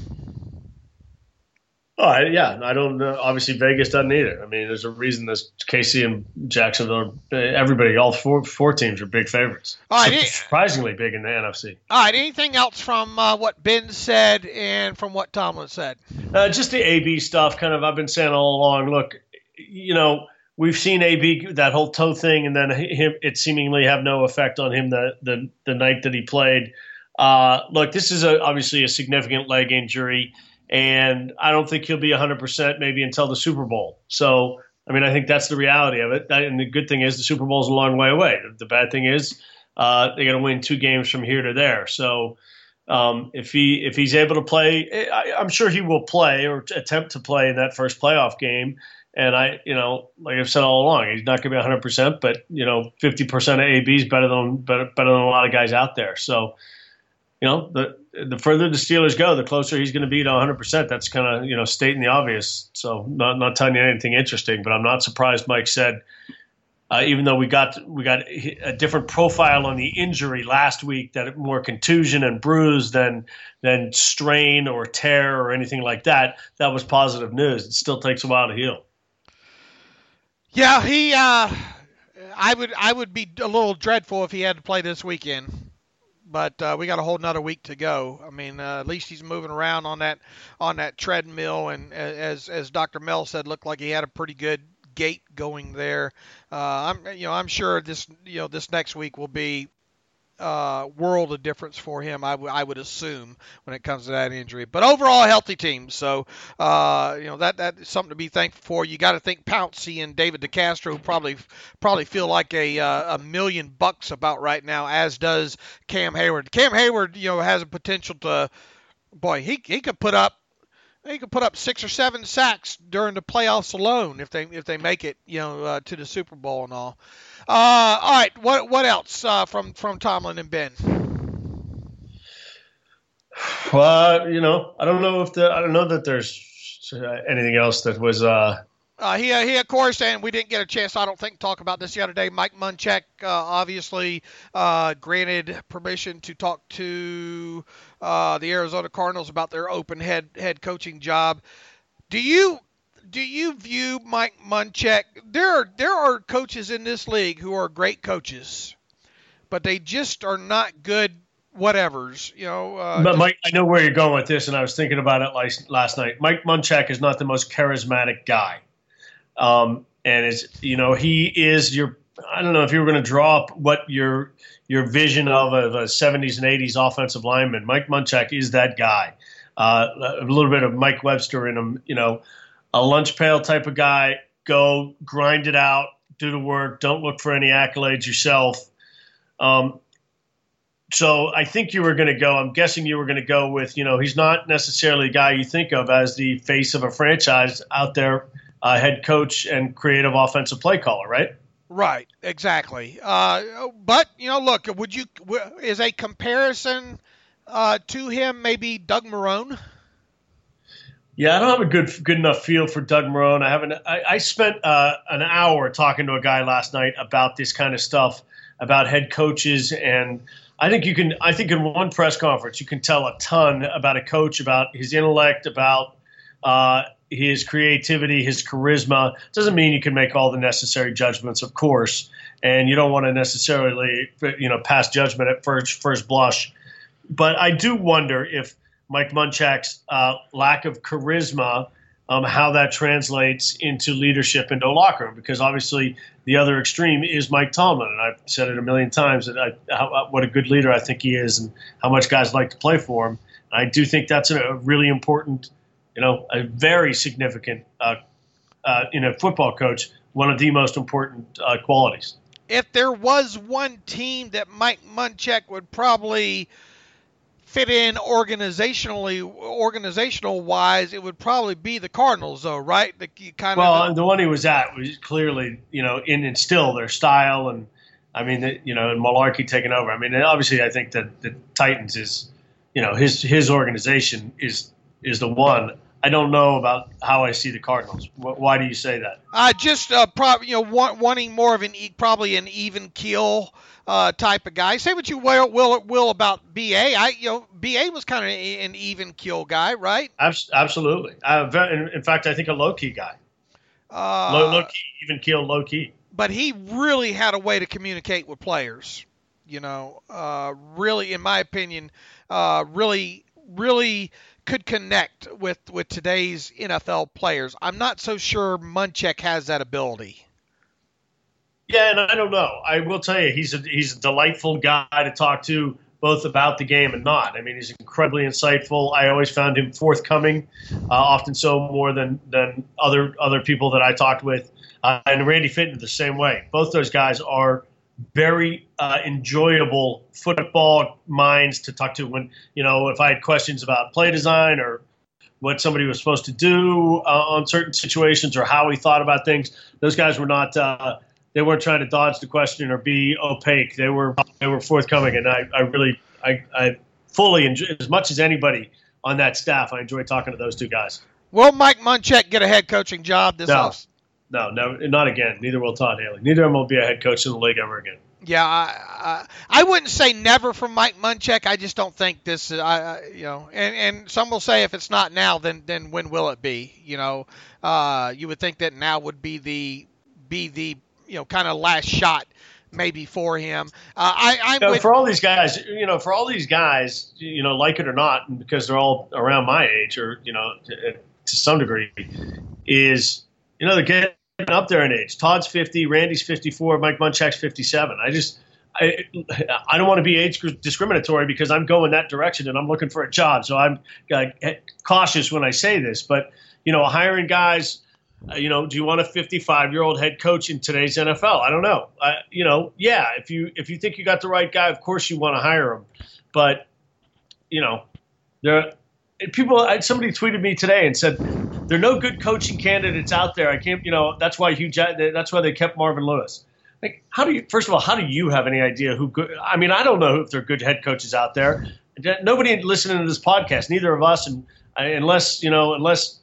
Oh yeah, I don't. Uh, obviously, Vegas doesn't either. I mean, there's a reason this K C and Jacksonville, everybody, all four four teams are big favorites. All right, so, surprisingly big in the N F C. All right, anything else from uh, what Ben said and from what Tomlin said? Uh, just the A B stuff. Kind of, I've been saying all along. Look, you know, we've seen A B that whole toe thing, and then him it seemingly have no effect on him the the the night that he played. Uh, look, this is a, obviously a significant leg injury. And I don't think he'll be one hundred percent maybe until the Super Bowl. So, I mean, I think that's the reality of it. And the good thing is the Super Bowl is a long way away. The bad thing is uh, they got to win two games from here to there. So um, if he if he's able to play, I, I'm sure he will play or attempt to play in that first playoff game. And I, you know, like I've said all along, he's not going to be one hundred percent, but, you know, fifty percent of A B is better than, better, better than a lot of guys out there. So, you know, the the further the Steelers go, the closer he's going to be to one hundred percent. That's kind of, you know, stating the obvious. So not not telling you anything interesting, but I'm not surprised Mike said, uh, even though we got we got a different profile on the injury last week, that more contusion and bruise than than strain or tear or anything like that, that was positive news. It still takes a while to heal. Yeah, he. Uh, I would I would be a little dreadful if he had to play this weekend. But uh, we got a whole nother week to go. I mean, uh, at least he's moving around on that on that treadmill, and as as Doctor Mel said, looked like he had a pretty good gait going there. Uh, I'm you know I'm sure this you know this next week will be uh, world of difference for him. I, w- I would assume when it comes to that injury. But overall, a healthy team. So uh, you know that that is something to be thankful for. You got to think Pouncey and David DeCastro probably probably feel like a uh, a million bucks about right now, as does Cam Hayward. Cam Hayward, you know, has a potential to, boy, he he could put up. He could put up six or seven sacks during the playoffs alone if they if they make it, you know, uh, to the Super Bowl and all. Uh, all right, what what else uh, from from Tomlin and Ben? Well, you know, I don't know if the I don't know that there's anything else that was. Uh... Uh, he, he, of course, and we didn't get a chance, I don't think, to talk about this the other day. Mike Munchak uh, obviously uh, granted permission to talk to uh, the Arizona Cardinals about their open head head coaching job. Do you do you view Mike Munchak? There are there are coaches in this league who are great coaches, but they just are not good whatevers. You know. Uh, but Mike, I know where you're going with this, and I was thinking about it last last night. Mike Munchak is not the most charismatic guy. Um, and it's, you know, he is your, I don't know if you were going to draw up what your, your vision of a, of a seventies and eighties offensive lineman. Mike Munchak is that guy. Uh, a little bit of Mike Webster in him, you know, a lunch pail type of guy, go grind it out, do the work. Don't look for any accolades yourself. Um, so I think you were going to go, I'm guessing you were going to go with, you know, he's not necessarily a guy you think of as the face of a franchise out there. Uh, head coach and creative offensive play caller, right? Right, exactly. Uh, but, you know, look, would you is a comparison uh, to him maybe Doug Marrone? Yeah, I don't have a good good enough feel for Doug Marrone. I haven't. I, I spent uh, an hour talking to a guy last night about this kind of stuff, about head coaches, and I think you can. I think in one press conference you can tell a ton about a coach, about his intellect, about uh, his creativity, his charisma. Doesn't mean you can make all the necessary judgments, of course, and you don't want to necessarily, you know, pass judgment at first first blush. But I do wonder if Mike Munchak's uh, lack of charisma um, how that translates into leadership into a locker room, because obviously the other extreme is Mike Tomlin, and I've said it a million times that I, how, what a good leader I think he is, and how much guys like to play for him. And I do think that's a really important, you know, a very significant uh, uh, in a football coach, one of the most important uh, qualities. If there was one team that Mike Munchak would probably fit in organizationally, organizational wise, it would probably be the Cardinals, though, right? The kind well, of the, the one he was at was clearly, you know, in and still their style, and I mean, the, you know, and Mularkey taking over. I mean, obviously, I think that the Titans is, you know, his his organization is is the one. I don't know about how I see the Cardinals. Why do you say that? Uh, just uh, probably, you know, want, wanting more of an probably an even keel uh, type of guy. Say what you will, will, will about B A. I, you know, B A was kind of an even keel guy, right? Absolutely. Uh, in fact, I think a low key guy. Uh, low, low key, even keel, low key. But he really had a way to communicate with players. You know, uh, really, in my opinion, uh, really, really. could connect with, with today's N F L players. I'm not so sure Munchak has that ability. Yeah, and I don't know. I will tell you, he's a, he's a delightful guy to talk to, both about the game and not. I mean, he's incredibly insightful. I always found him forthcoming, uh, often so more than, than other other people that I talked with. Uh, and Randy Fitton the same way. Both those guys are very uh, enjoyable football minds to talk to. When, you know, if I had questions about play design or what somebody was supposed to do uh, on certain situations or how he thought about things, those guys were not, uh, they weren't trying to dodge the question or be opaque. They were, they were forthcoming. And I, I really, I, I fully enjoy, as much as anybody on that staff, I enjoy talking to those two guys. Will Mike Munchak get a head coaching job this no. off? No, no, not again. Neither will Todd Haley. Neither of them will be a head coach in the league ever again. Yeah, I, I, I wouldn't say never for Mike Munchak. I just don't think this. I, I you know, and, and some will say if it's not now, then then when will it be? You know, uh, you would think that now would be the be the you know kind of last shot maybe for him. Uh, I, I'm you know, with, for all these guys, you know, for all these guys, you know, like it or not, because they're all around my age or you know to, to some degree, is. You know, they're getting up there in age. Todd's fifty, Randy's fifty-four, Mike Munchak's fifty-seven. I just, I, I don't want to be age discriminatory because I'm going that direction and I'm looking for a job. So I'm uh, cautious when I say this. But, you know, hiring guys, uh, you know, do you want a fifty-five-year-old head coach in today's N F L? I don't know. Uh, you know, yeah, if you if you think you got the right guy, of course you want to hire him. But, you know, there people, somebody tweeted me today and said, there are no good coaching candidates out there. I can't, you know, that's why Hugh, that's why they kept Marvin Lewis. Like, how do you, first of all, how do you have any idea who good, I mean, I don't know if there are good head coaches out there. Nobody listening to this podcast, neither of us, and unless, you know, unless,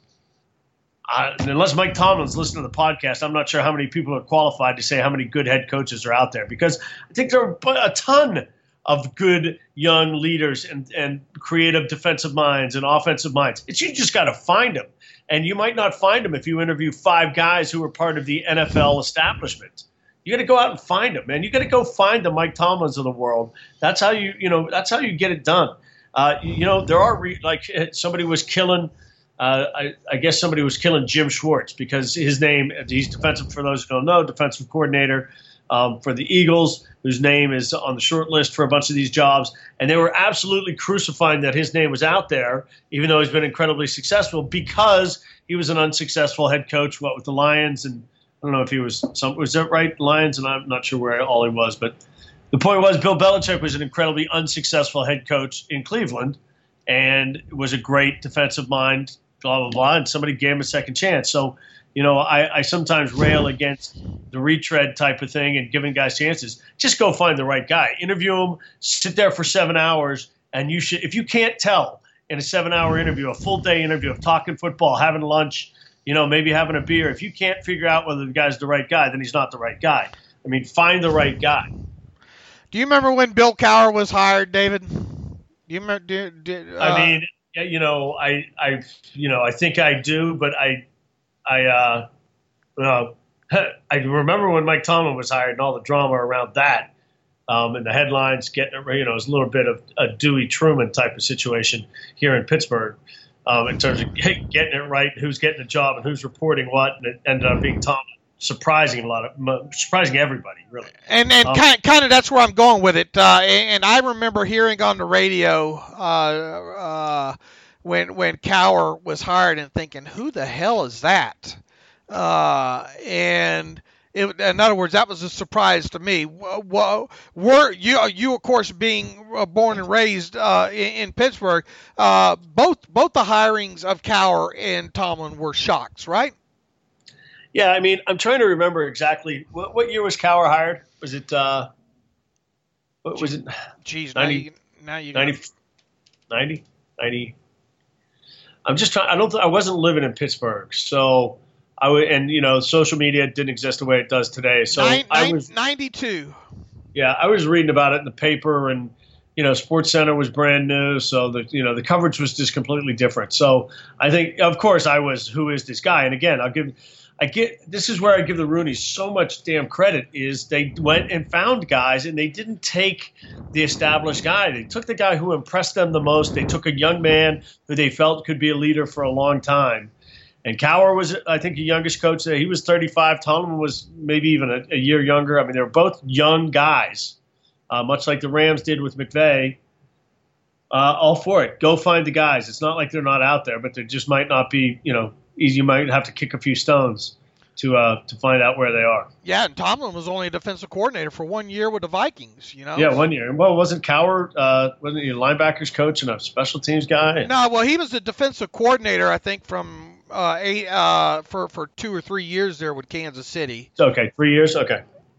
uh, unless Mike Tomlin's listening to the podcast, I'm not sure how many people are qualified to say how many good head coaches are out there, because I think there are a ton of good young leaders and, and creative defensive minds and offensive minds. It's, you just got to find them. And you might not find them if you interview five guys who are part of the N F L establishment. You got to go out and find them, man. You got to go find the Mike Tomlins of the world. That's how you, you know, that's how you get it done. Uh, you know, there are re- like somebody was killing. Uh, I, I guess somebody was killing Jim Schwartz because his name. He's defensive, for those who don't know, defensive coordinator um, for the Eagles, whose name is on the short list for a bunch of these jobs. And they were absolutely crucifying that his name was out there, even though he's been incredibly successful, because he was an unsuccessful head coach, what, with the Lions. And I don't know if he was some, was that right? Lions. And I'm not sure where all he was, but the point was Bill Belichick was an incredibly unsuccessful head coach in Cleveland and was a great defensive mind, blah, blah, blah. And somebody gave him a second chance. So, you know, I, I sometimes rail against the retread type of thing and giving guys chances. Just go find the right guy. Interview him, sit there for seven hours, and you should. If you can't tell in a seven-hour interview, a full-day interview of talking football, having lunch, you know, maybe having a beer, if you can't figure out whether the guy's the right guy, then he's not the right guy. I mean, find the right guy. Do you remember when Bill Cowher was hired, David? Do you remember? Do, do, uh, I mean, you know, I, I, you know, I think I do, but I. I uh, uh, I remember when Mike Tomlin was hired and all the drama around that, um, and the headlines getting, you know, it was a little bit of a Dewey Truman type of situation here in Pittsburgh. um, in terms of getting it right, who's getting the job, and who's reporting what, and it ended up being Tomlin, surprising a lot of surprising everybody, really. And and um, kind kind of that's where I'm going with it. Uh, and, and I remember hearing on the radio uh, uh, when when Cowher was hired and thinking, who the hell is that? Uh, and it, in other words, that was a surprise to me. Were you, you of course, being born and raised uh, in, in Pittsburgh, uh, both both the hirings of Cowher and Tomlin were shocks, right? Yeah, I mean, I'm trying to remember exactly what, what year was Cowher hired. Was it? Uh, what was it? Geez, ninety, now you, now you ninety, ninety, ninety. I'm just trying. I don't. I wasn't living in Pittsburgh, so I would. And you know, social media didn't exist the way it does today. So Nine, I was ninety-two. Yeah, I was reading about it in the paper, and you know, SportsCenter was brand new, so the you know the coverage was just completely different. So I think, of course, I was. Who is this guy? And again, I'll give. I get this is where I give the Rooneys so much damn credit is they went and found guys and they didn't take the established guy. They took the guy who impressed them the most. They took a young man who they felt could be a leader for a long time. And Cowher was, I think, the youngest coach there. He was thirty-five. Tomlin was maybe even a, a year younger. I mean, they were both young guys, uh, much like the Rams did with McVay. Uh, all for it. Go find the guys. It's not like they're not out there, but they just might not be, you know, easy. You might have to kick a few stones to uh, to find out where they are. Yeah, and Tomlin was only a defensive coordinator for one year with the Vikings, you know? Yeah, one year. Well, wasn't Cowher, uh, wasn't he a linebackers coach and a special teams guy? No, well, he was the defensive coordinator, I think, from uh, eight, uh, for, for two or three years there with Kansas City. Okay, three years? Okay.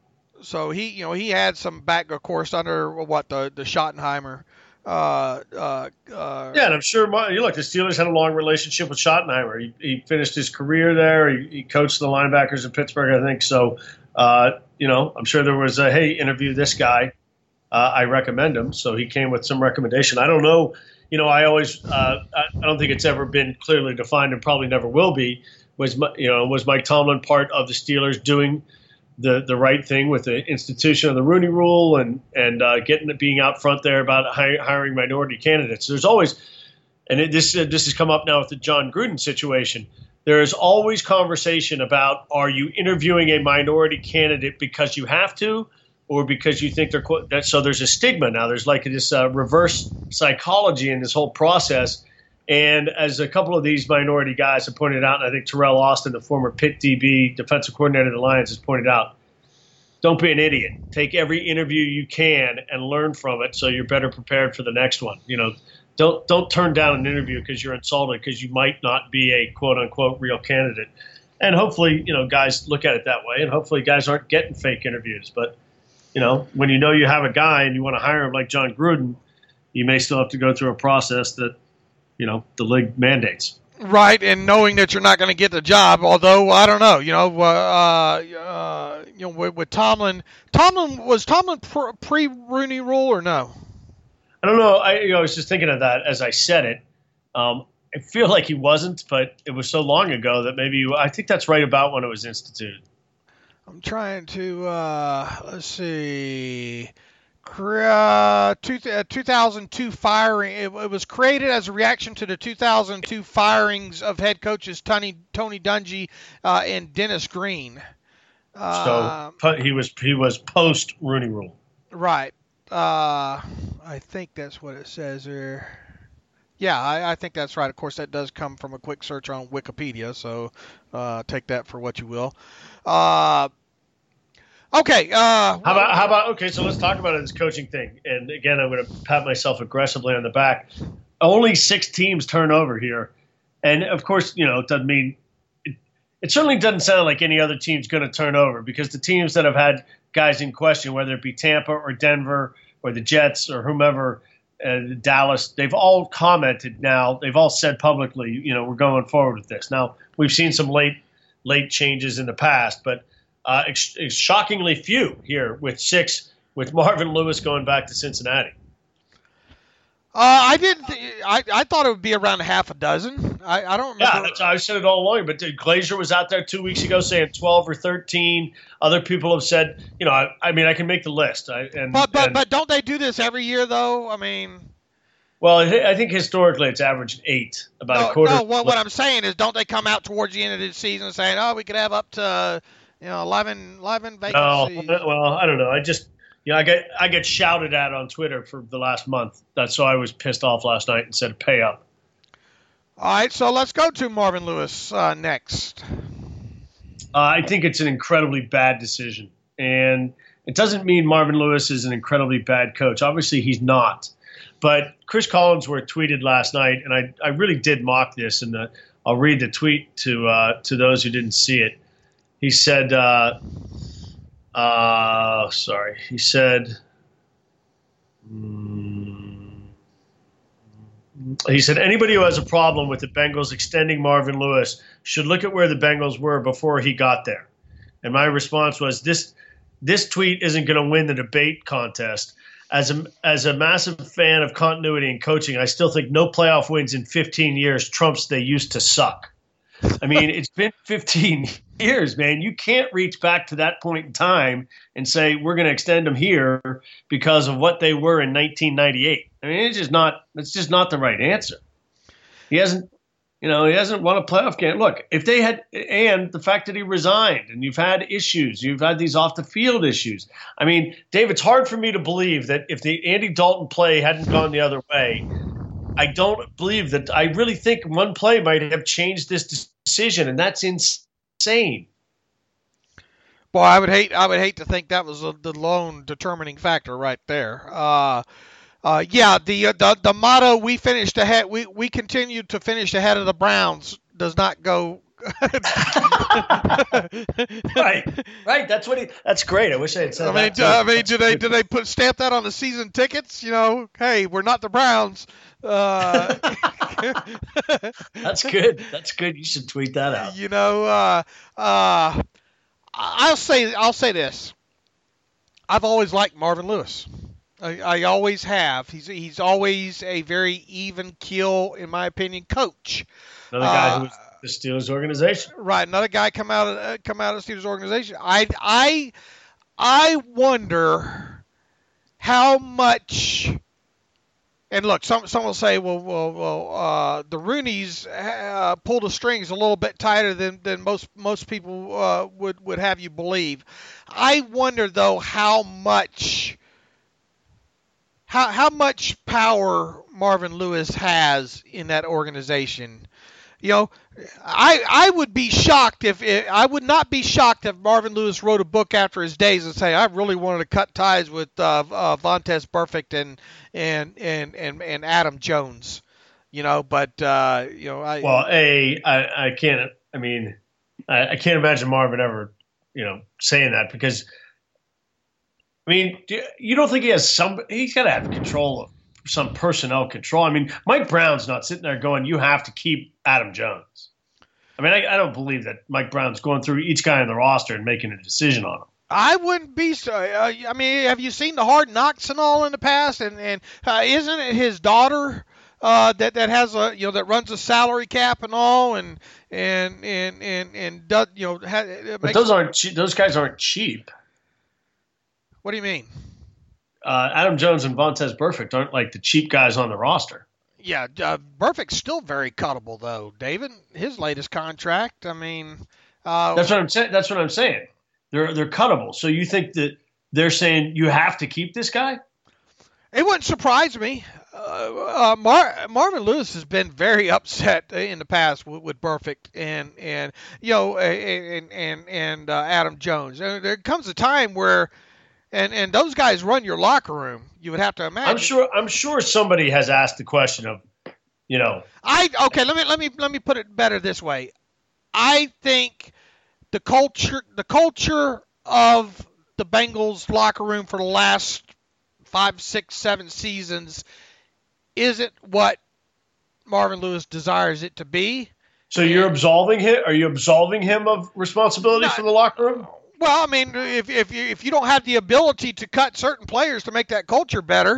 So he, you know, he had some back, of course, under, what, the, the Schottenheimer. Uh, uh, uh, yeah, and I'm sure you look. The Steelers had a long relationship with Schottenheimer. He, he finished his career there. He, he coached the linebackers in Pittsburgh, I think. So, uh, you know, I'm sure there was a hey, interview this guy. Uh, I recommend him. So he came with some recommendation. I don't know. You know, I always uh, I don't think it's ever been clearly defined, and probably never will be. Was you know was Mike Tomlin part of the Steelers doing the the right thing with the institution of the Rooney Rule and and uh, getting it being out front there about hi- hiring minority candidates. There's always, and it, this uh, this has come up now with the John Gruden situation. There is always conversation about, are you interviewing a minority candidate because you have to, or because you think they're that? So there's a stigma now. There's like this uh, reverse psychology in this whole process. And as a couple of these minority guys have pointed out, and I think Terrell Austin, the former Pitt D B, defensive coordinator of the Lions, has pointed out, don't be an idiot. Take every interview you can and learn from it so you're better prepared for the next one. You know, don't don't turn down an interview because you're insulted because you might not be a quote-unquote real candidate. And hopefully, you know, guys look at it that way, and hopefully guys aren't getting fake interviews. But, you know, when you know you have a guy and you want to hire him like John Gruden, you may still have to go through a process that, you know, the league mandates. Right, and knowing that you're not going to get the job, although I don't know, you know, uh, uh, you know, with, with Tomlin, Tomlin was Tomlin pre Rooney Rule or no? I don't know. I, you know, I was just thinking of that as I said it. Um, I feel like he wasn't, but it was so long ago that maybe I think that's right about when it was instituted. I'm trying to uh, let's see. Uh, two, uh, two thousand two firing. It, it was created as a reaction to the two thousand two firings of head coaches Tony Tony Dungy uh, and Dennis Green. Uh, so he was he was post Rooney Rule. Right. Uh, I think that's what it says there. Yeah, I, I think that's right. Of course, that does come from a quick search on Wikipedia, so uh, take that for what you will. Uh, Okay. Uh, how about how about okay? So let's talk about this coaching thing. And again, I'm going to pat myself aggressively on the back. Only six teams turn over here, and of course, you know, it doesn't mean it, it certainly doesn't sound like any other team's going to turn over because the teams that have had guys in question, whether it be Tampa or Denver or the Jets or whomever, uh, Dallas, they've all commented now. They've all said publicly, you know, we're going forward with this. Now we've seen some late late changes in the past, but. Uh, ex- shockingly few here with six, with Marvin Lewis going back to Cincinnati. Uh, I didn't. Th- I I thought it would be around half a dozen. I, I don't remember. Yeah, that's, I said it all along. But Glazer was out there two weeks ago saying twelve or thirteen. Other people have said, you know, I, I mean, I can make the list. I, and but but and, but don't they do this every year though? I mean, Well, I think historically it's averaged eight, about no, a quarter. No, what, what I'm saying is, don't they come out towards the end of the season saying, "Oh, we could have up to, you know, eleven, eleven vacancies"? No, well, I don't know. I just, you know, I get I get shouted at on Twitter for the last month. That's so I was pissed off last night and said, "Pay up." All right, so let's go to Marvin Lewis uh, next. Uh, I think it's an incredibly bad decision, and it doesn't mean Marvin Lewis is an incredibly bad coach. Obviously, he's not. But Chris Collinsworth tweeted last night, and I, I really did mock this, and the, I'll read the tweet to uh, to those who didn't see it. He said, uh, uh, sorry, he said, mm, he said, anybody who has a problem with the Bengals extending Marvin Lewis should look at where the Bengals were before he got there. And my response was, this this tweet isn't going to win the debate contest. As a, as a massive fan of continuity and coaching, I still think no playoff wins in fifteen years trumps they used to suck. I mean, it's been fifteen years, man. You can't reach back to that point in time and say we're going to extend them here because of what they were in nineteen ninety-eight. I mean, it's just not it's just not the right answer. He hasn't, you know, he hasn't won a playoff game. Look, if they had, and the fact that he resigned, and you've had issues, you've had these off the field issues. I mean, Dave, it's hard for me to believe that if the Andy Dalton play hadn't gone the other way, I don't believe that. I really think one play might have changed this decision, and that's insane. Boy, I would hate, I would hate to think that was a, the lone determining factor right there. Uh, Uh, yeah, the, uh, the the motto "we finished ahead," we we continue to finish ahead of the Browns does not go. right, right. That's what he. That's great. I wish I had said I mean, that. Too. I mean, did they did they put stamp that on the season tickets? You know, hey, we're not the Browns. Uh, That's good. That's good. You should tweet that out. You know, uh, uh, I'll say I'll say this. I've always liked Marvin Lewis. I, I always have. He's he's always a very even keel, in my opinion, coach. Another guy uh, who was the Steelers organization, right? Another guy come out of uh, come out of the Steelers organization. I I I wonder how much. And look, some some will say, well, well, well, uh, the Rooneys uh, pull the strings a little bit tighter than, than most most people uh, would would have you believe. I wonder though how much. How how much power Marvin Lewis has in that organization? You know, I I would be shocked if it, I would not be shocked if Marvin Lewis wrote a book after his days and say I really wanted to cut ties with uh, uh, Vontaze Burfict and and and and and Adam Jones. You know, but uh, you know, I well, a I, I can't. I mean, I, I can't imagine Marvin ever, you know, saying that because. I mean, do you don't think he has some – he's got to have control of some personnel control. I mean, Mike Brown's not sitting there going, you have to keep Adam Jones. I mean, I, I don't believe that Mike Brown's going through each guy on the roster and making a decision on him. I wouldn't be so. Uh, I mean, have you seen the Hard Knocks and all in the past? And and uh, isn't it his daughter uh, that that has a you know that runs a salary cap and all and and and and and does you know? Ha, but those aren't che- those guys aren't cheap. What do you mean? Uh, Adam Jones and Vontaze Burfict aren't like the cheap guys on the roster. Yeah, uh, Burfict's still very cuttable though, David. His latest contract. I mean, uh, that's what I'm saying. That's what I'm saying. They're they're cuttable. So you think that they're saying you have to keep this guy? It wouldn't surprise me. Uh, uh, Mar- Marvin Lewis has been very upset in the past with, with Burfict and and you know and and and uh, Adam Jones. And there comes a time where. And and those guys run your locker room. You would have to imagine. I'm sure. I'm sure somebody has asked the question of, you know. I okay. Let me let me let me put it better this way. I think the culture the culture of the Bengals locker room for the last five, six, seven seasons isn't what Marvin Lewis desires it to be. So and, you're absolving him? Are you absolving him of responsibility not, for the locker room? Well, I mean, if if you if you don't have the ability to cut certain players to make that culture better.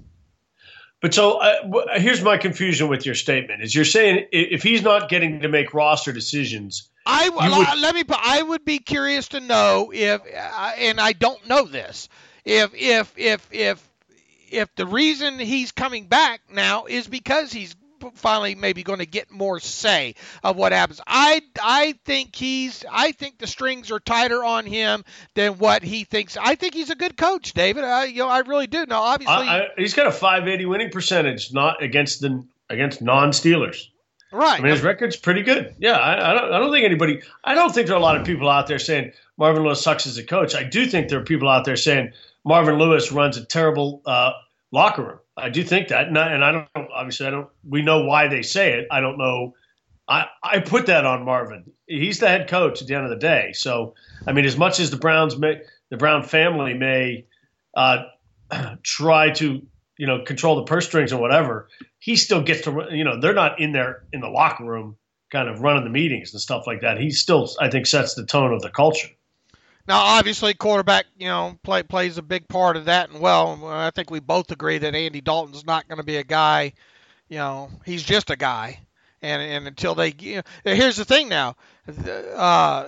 But so uh, here's my confusion with your statement: is you're saying if he's not getting to make roster decisions, I would, let me. I would be curious to know if, uh, and I don't know this, if if if if if the reason he's coming back now is because he's finally maybe going to get more say of what happens. I I think he's I think the strings are tighter on him than what he thinks. I think he's a good coach, David. I you know I really do. Now obviously I, I, he's got a five eighty winning percentage, not against the against non-Steelers. Right. I mean, his record's pretty good. Yeah, I, I don't I don't think anybody I don't think there are a lot of people out there saying Marvin Lewis sucks as a coach. I do think there are people out there saying Marvin Lewis runs a terrible uh, locker room. I do think that, and I, and I don't obviously I don't. We know why they say it. I don't know. I I put that on Marvin. He's the head coach at the end of the day. So I mean, as much as the Browns may, the Brown family may uh, try to you know control the purse strings or whatever, he still gets to. You know, they're not in there in the locker room, kind of running the meetings and stuff like that. He still, I think, sets the tone of the culture. Now, obviously, quarterback, you know, play, plays a big part of that. And, well, I think we both agree that Andy Dalton's not going to be a guy, you know, he's just a guy. And and until they, you know, here's the thing now, uh,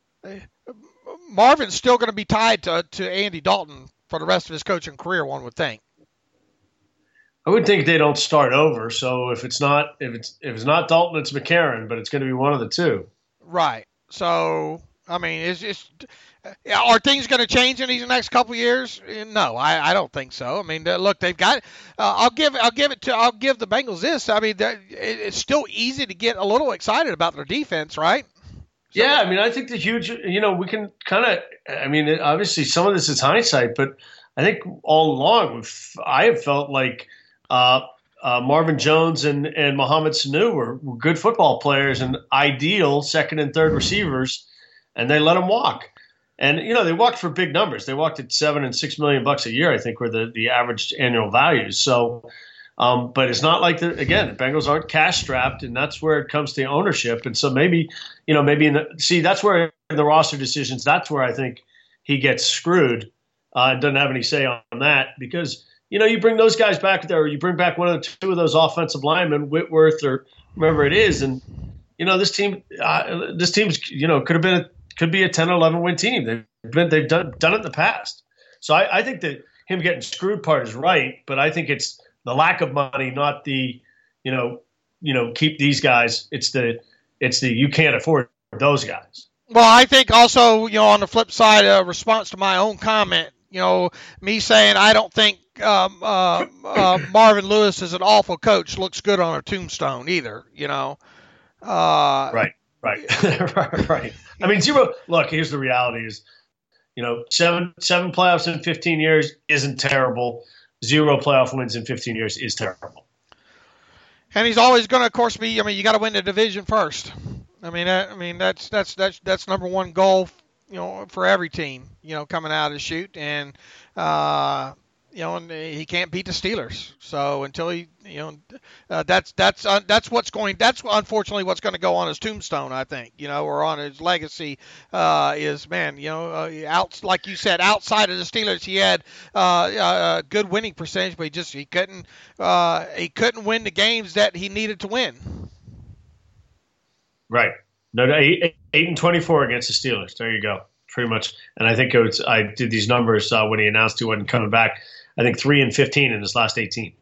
Marvin's still going to be tied to, to Andy Dalton for the rest of his coaching career, one would think. I would think they don't start over. So if it's not, if it's, if it's not Dalton, it's McCarron, but it's going to be one of the two. Right. So, I mean, it's just, are things going to change in these next couple of years? No, I, I don't think so. I mean, look, they've got. Uh, I'll give. I'll give it to. I'll give the Bengals this. I mean, it's still easy to get a little excited about their defense, right? So, yeah, I mean, I think the huge. You know, we can kind of. I mean, obviously, some of this is hindsight, but I think all along, we've, I have felt like uh, uh, Marvin Jones and and Mohamed Sanu were, were good football players and ideal second and third receivers, and they let them walk. And, you know, they walked for big numbers. They walked at seven and six million bucks a year, I think, were the, the average annual values. So, um, but it's not like, the, again, the Bengals aren't cash strapped, and that's where it comes to ownership. And so maybe, you know, maybe in the, see, that's where in the roster decisions, that's where I think he gets screwed uh, and doesn't have any say on that because, you know, you bring those guys back there, or you bring back one of the two of those offensive linemen, Whitworth or whoever it is. And, you know, this team, uh, this team's, you know, could have been a, could be a ten or eleven win team. They've been, they've done done it in the past. So I, I think that him getting screwed part is right, but I think it's the lack of money, not the, you know, you know, keep these guys. It's the, it's the you can't afford those guys. Well, I think also, you know, on the flip side, a response to my own comment, you know, me saying I don't think um, uh, uh, Marvin Lewis is an awful coach looks good on a tombstone either. You know. Uh, right. Right. right. Right. I mean, zero. Look, here's the reality: is you know, seven seven playoffs in fifteen years isn't terrible. Zero playoff wins in fifteen years is terrible. And he's always going to, of course, be. I mean, you got to win the division first. I mean, that, I mean that's that's that's that's number one goal, you know, for every team, you know, coming out of the chute. And uh, you know, and he can't beat the Steelers. So until he, you know, uh, that's that's uh, that's what's going. That's unfortunately what's going to go on his tombstone, I think. You know, or on his legacy uh, is man. You know, uh, out like you said, outside of the Steelers, he had uh, a good winning percentage, but he just he couldn't uh, he couldn't win the games that he needed to win. Right. No, no eight, eight and twenty-four against the Steelers. There you go. Pretty much. And I think it was, I did these numbers uh, when he announced he wasn't coming back. I think three and fifteen in his last eighteen.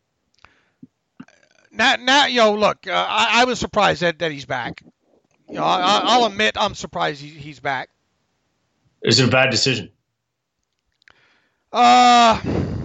Now, now, you know, look, uh, I, I was surprised that, that he's back. You know, I, I'll admit I'm surprised he, he's back. Is it a bad decision? Uh,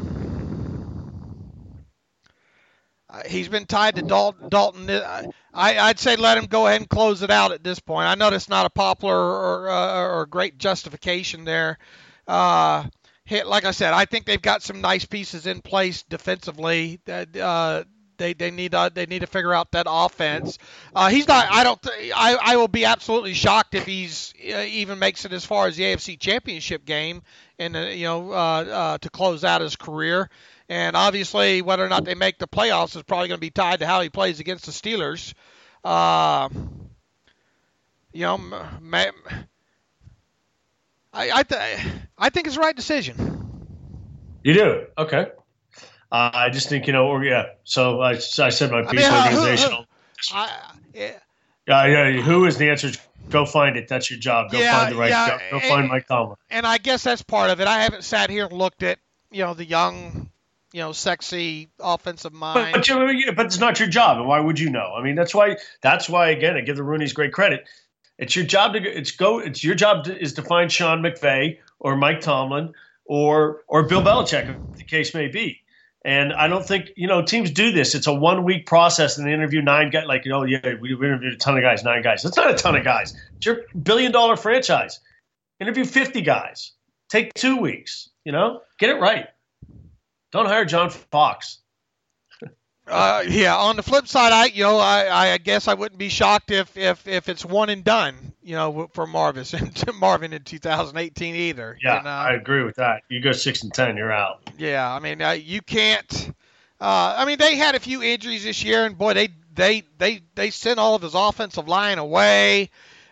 he's been tied to Dalton. Dalton. I, I'd say let him go ahead and close it out at this point. I know that's not a popular or, uh, or great justification there. Uh, like I said, I think they've got some nice pieces in place defensively. That uh, they they need uh, they need to figure out that offense. Uh, he's not. I don't. Th- I I will be absolutely shocked if he's uh, even makes it as far as the A F C Championship game, and uh, you know uh, uh, to close out his career. And obviously, whether or not they make the playoffs is probably going to be tied to how he plays against the Steelers. Uh, you know, ma- I I, th- I think it's the right decision. You do? Okay. Uh, I just think, you know, or yeah. So I, I said my piece, I mean, organizational. Who, who, I, yeah. Uh, yeah. Who is the answer? Go find it. That's your job. Go yeah, find the right yeah, job. Go and, find Mike Tomlin. And I guess that's part of it. I haven't sat here and looked at, you know, the young you know, sexy offensive mind. But, but, you, but it's not your job, and why would you know? I mean, that's why. That's why again, I give the Rooneys great credit. It's your job to it's go. It's your job to, is to find Sean McVay or Mike Tomlin or or Bill Belichick, if the case may be. And I don't think you know teams do this. It's a one week process, and they interview nine guys. Like, oh yeah, we, we interviewed a ton of guys, nine guys. That's not a ton of guys. It's your billion dollar franchise. Interview fifty guys. Take two weeks. You know, get it right. Don't hire John Fox. Uh, yeah. On the flip side, I you know I, I guess I wouldn't be shocked if, if, if it's one and done. You know, for Marvin Marvin in two thousand eighteen either. Yeah, you know? I agree with that. You go six and ten, you're out. Yeah, I mean uh, you can't. Uh, I mean they had a few injuries this year, and boy, they they they they sent all of his offensive line away.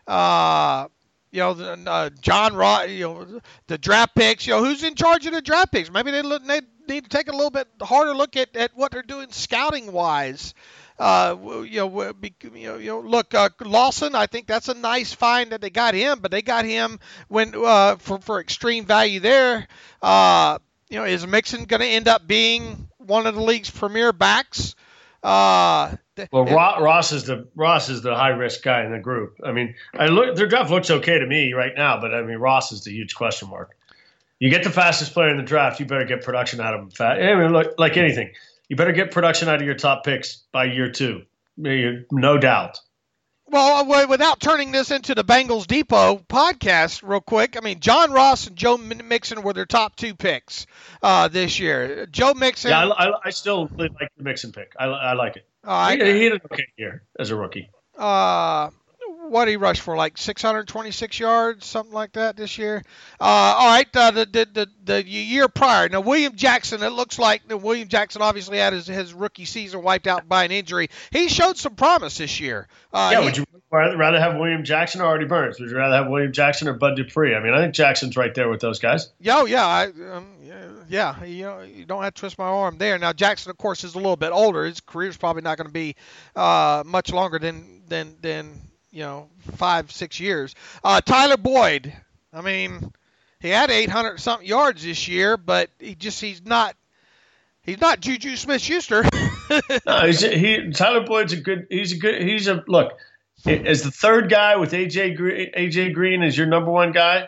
Uh, You know, the, uh, John Ross, you know, the draft picks, you know, who's in charge of the draft picks? Maybe they, look, they need to take a little bit harder look at, at what they're doing scouting-wise. Uh, you know, be, you know, you know, look, uh, Lawson, I think that's a nice find that they got him, but they got him when uh, for, for extreme value there. Uh, you know, is Mixon going to end up being one of the league's premier backs? Uh, well, it, Ross is the Ross is the high risk guy in the group. I mean, I look their draft looks okay to me right now, but I mean Ross is the huge question mark. You get the fastest player in the draft, you better get production out of him fast. I mean, look, like anything, you better get production out of your top picks by year two, no doubt. Well, without turning this into the Bengals Depot podcast real quick, I mean, John Ross and Joe Mixon were their top two picks uh, this year. Joe Mixon. Yeah, I, I, I still really like the Mixon pick. I, I like it. Uh, he, he had an okay year as a rookie. Uh, what did he rush for? Like six hundred twenty-six yards, something like that this year. Uh, all right, uh, the, the the the year prior. Now, William Jackson, it looks like William Jackson obviously had his, his rookie season wiped out by an injury. He showed some promise this year. Uh, yeah, he, would you rather have William Jackson or Artie Burns? Would you rather have William Jackson or Bud Dupree? I mean, I think Jackson's right there with those guys. Yeah, yeah, I, um, yeah. You know, you don't have to twist my arm there. Now, Jackson, of course, is a little bit older. His career's probably not going to be uh, much longer than than than. you know, five, six years. Uh, Tyler Boyd, I mean, he had eight hundred something yards this year, but he just, he's not, he's not Juju Smith-Schuster. no, he's a, he, Tyler Boyd's a good, he's a good, he's a, look, as the third guy with A J Green, A J Green as your number one guy,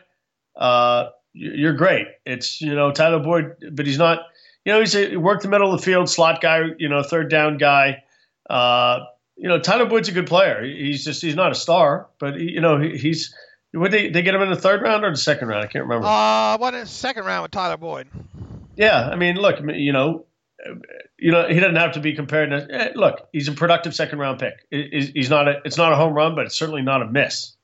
uh, you're great. It's, you know, Tyler Boyd, but he's not, you know, he's a, he worked the middle of the field, slot guy, you know, third down guy. Uh, You know, Tyler Boyd's a good player. He's just he's not a star, but he, you know he, he's. Would they they get him in the third round or the second round? I can't remember. Uh, what is the second round with Tyler Boyd? Yeah, I mean, look, you know, you know he doesn't have to be compared to. Eh, look, he's a productive second round pick. He's not a it's not a home run, but it's certainly not a miss.